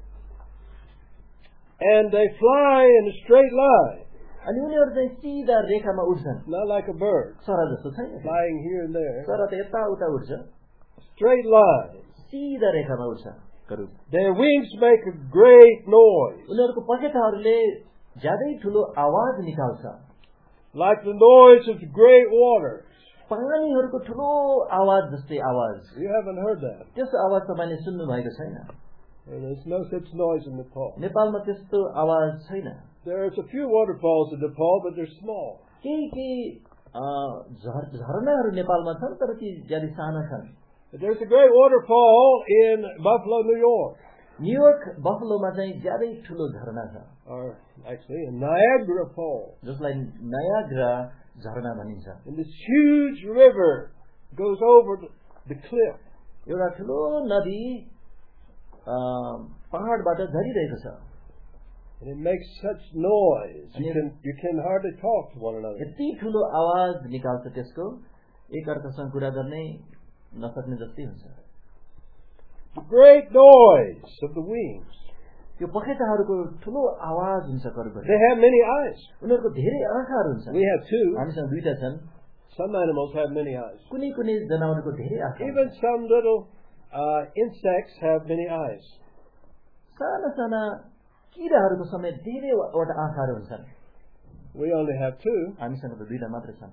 And they fly in a straight line. अनि उनीहरू चाहिँ सिधा रेखामा उड्छन्. Not like a bird. चरा जस्तो छैन. Flying here and there. चरा त यता उता उड्छ. Straight line. सिधा रेखामा उड्छ. करूब. Their wings make a great noise. उनीहरूको पखेटाहरूले ज्यादै ठुलो आवाज निकाल्छ. Like the noise of great waters. पानीहरूको ठुलो आवाज जस्तै आवाज. You haven't heard that. त्यस्तो आवाज तपाईले सुन्नु भएको छैन. There's no such noise in Nepal. नेपालमा त्यस्तो आवाज छैन. There's a few waterfalls in Nepal, but they're small. केही केही झरनाहरू नेपालमा छन् तर ती ज्यादै साना छन्. There's a great waterfall in Buffalo, New York. New York बफलोमा चाहिँ ज्यादै ठुलो झरना छ. Or actually, a Niagara Falls. जसलाई नायाग्रा झरना भनिन्छ. And this huge river goes over the cliff. एउटा ठुलो नदी पहाडबाट झरिरहेको छ and it makes such noise you can you can hardly talk to one another. यति ठुलो आवाज निकाल्छ त्यसको एक अर्कासँग कुरा गर्नै नसक्ने जस्तै हुन्छ. The great noise of the wings. यो पखेटाहरूको ठुलो आवाज हुन्छ करगरी. They have many eyes. उनीहरुको धेरै आँखाहरू हुन्छ. We have two. हामीसँग दुईटा छन्. Some animals have many eyes. कुनै कुनै जनावरको धेरै आँखा. Even some little uh, insects have many eyes. साना साना किराहरूको समेत धेरैवटा आँखाहरू हुन्छन्. We only have two. हामीसँग त दुईटा मात्र छन्.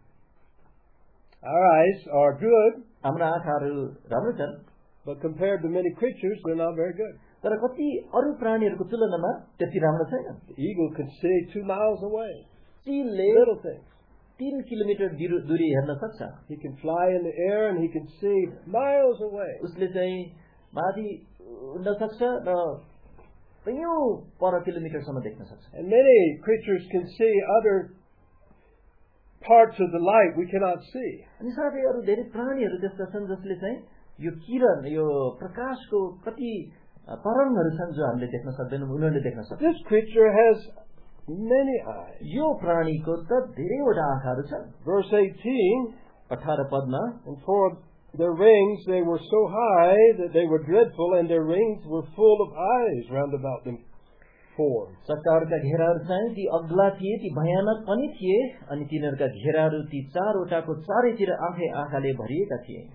Our eyes are good. हाम्रा आँखाहरू राम्रो छन्. But compared to many creatures, they're not very good. तर कति अरू प्राणीहरूको तुलनामा त्यति राम्रो छैन. The eagle can see two miles away. चिलले Little things. तीन किलोमिटर दूरी हेर्न सक्छ. He can fly in the air and he can see miles away. उसले चाहिँ माथि उड्न सक्छ र कयौं पर किलोमिटरसम्म देख्न सक्छ. And many creatures can see other parts of the light we cannot see. अनि साथै अरू धेरै प्राणीहरू त्यस्ता छन् जसले चाहिँ यो किरण यो प्रकाशको कति तरङ्गहरू छन् जो हामीले देख्न सक्दैनौं, उनीहरूले देख्न सक्छ. This creature has many eyes. यो प्राणीको त धेरैवटा आँखाहरू छन्. Verse eighteen, अठारह पदमा, and for their wings they were so high that they were dreadful, and their wings were full of eyes round about them four. चक्काहरूका घेराहरू चाहिँ ती अग्ला थिए, ती भयानक पनि थिए, अनि तिनीहरूका घेराहरू ती चारवटाको चारैतिर आँखै आँखाले भरिएका थिए.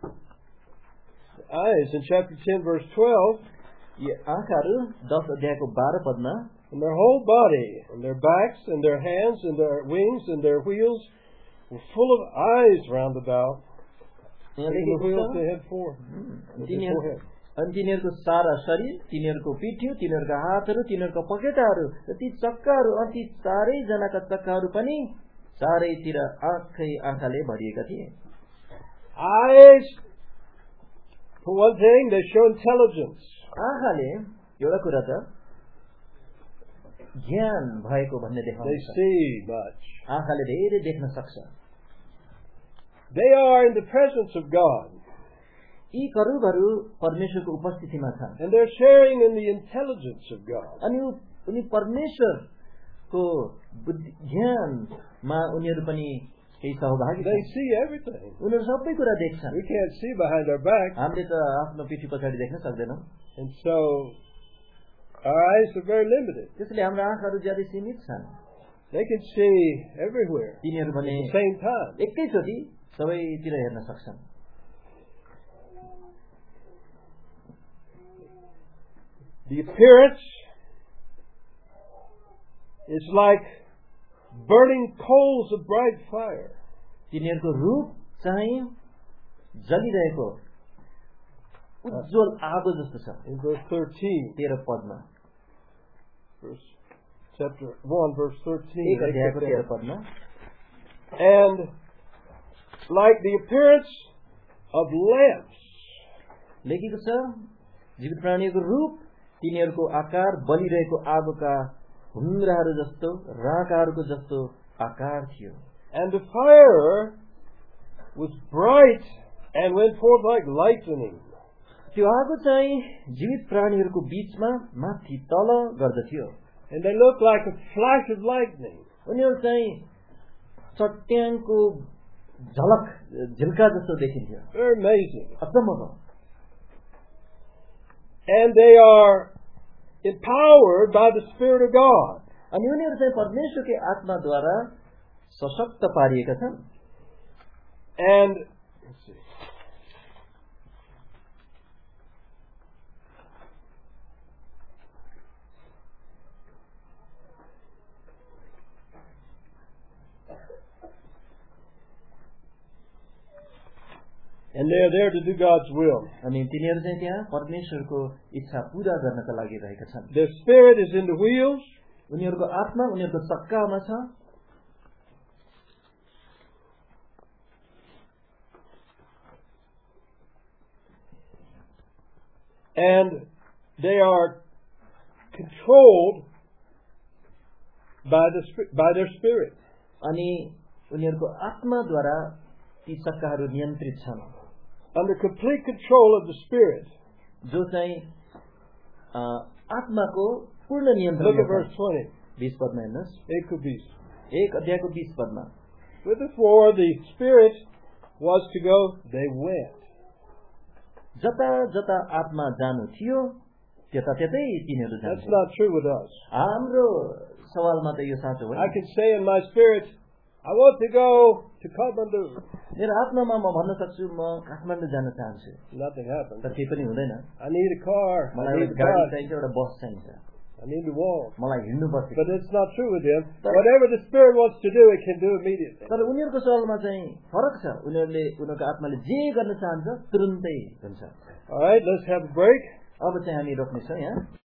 Eyes in chapter ten verse twelve, यी आँखाहरू दस अध्यायको बाह्र पदमा, and their whole body and their backs and their hands and their wings and their wheels were full of eyes round about. And the wheels they had four. अनि तिनीहरूको सारा शरीर, तिनीहरूको पिठ्यू, तिनीहरूका हातहरू, तिनीहरूका पखेटाहरू र ती चक्काहरू, अनि ती चारै जनाका चक्काहरू पनि चारैतिर आँखै आँखाले भरिएका थिए. Eyes, for one thing, they show intelligence. आँखाले एउटा कुरा त ज्ञान भएको भन्ने देखाउँछ. They see much. आँखाले धेरै देख्न सक्छ. They are in the presence of God. यी करूबहरू परमेश्वरको उपस्थितिमा छन्. And they're sharing in the intelligence of God. अनि उनी परमेश्वरको ज्ञानमा उनीहरू पनि केही सहभागी छन्. They see everything. उनीहरू सबै कुरा देख्छन्. We can't see behind our back. हामीले त आफ्नो पिठी पछाडि देख्न सक्दैनौं. And so our eyes are very limited. त्यसैले हाम्रो आँखाहरू ज्यादै सीमित छन्. They can see everywhere तिनीहरू भने at the same time. एकैचोटि सबैतिर हेर्न सक्छन्. The appearance is like burning coals of bright fire. तिनीहरूको रूप चाहिँ जलिरहेको उज्जवल आगो जस्तो छ. In verse thirteen, तेह्र पदमा, verse chapter one, verse thirteen. एक अध्यायको तेह्र पदमा, and like the appearance of lamps. लेखेको छ जीवित प्राणीको रूप तिनीहरूको आकार बलिरहेको आगोका हुङ्ग्राहरू जस्तो, राकाहरूको जस्तो आकार थियो. And the fire was bright and went forth like lightning. त्यो आगो चाहिँ जीवित प्राणीहरूको बीचमा माथि तल गर्दथ्यो. And they looked like a flash of lightning. उनीहरू चाहिँ चट्याङको झलक झिल्का जस्तो देखिन्थ्यो. Very amazing. अचम्मको. And they are empowered by the Spirit of God. अनि उनीहरू चाहिँ परमेश्वरकै आत्माद्वारा सशक्त पारिएका छन्. And let's see. And they are there to do God's will. अनि तिनीहरू चाहिँ त्यहाँ परमेश्वरको इच्छा पूरा गर्नका लागि रहेका छन्. Their spirit is in the wheels. उनीहरूको आत्मा उनीहरूको चक्कामा छ. And they are controlled by the by their spirit. अनि उनीहरूको आत्माद्वारा ती चक्काहरू नियन्त्रित छन्. Under complete control of the Spirit. जो चाहिँ आत्माको पूर्ण नियन्त्रण Look at verse twenty. बीस पदमा हेर्नुहोस् Ekubis. एक अध्यायको बीस पदमा Whitherefore the Spirit was to go, they went. जता जता आत्मा जानु थियो त्यता त्यतै तिनीहरू That's जान्छन् not true with us. हाम्रो सवालमा त यो साँचो I होइन can say in my spirit, I want to go to Kathmandu. मेरो आत्मामा म भन्न सक्छु म काठमाडौँ जान चाहन्छु Nothing happens. तर केही पनि हुँदैन I need a car. I मलाई need एउटा a गाडी bus. चाहिन्छ एउटा बस चाहिन्छ I need to walk. मलाई हिँड्नु पर्छ But it's not true with him. Whatever the Spirit wants to do, it can do immediately. तर उनीहरूको सवालमा चाहिँ फरक छ उनीहरूले उनीहरूको आत्माले जे गर्न चाहन्छ तुरुन्तै हुन्छ All right, let's have a break. अब चाहिँ हामी रोक्नेछौँ यहाँ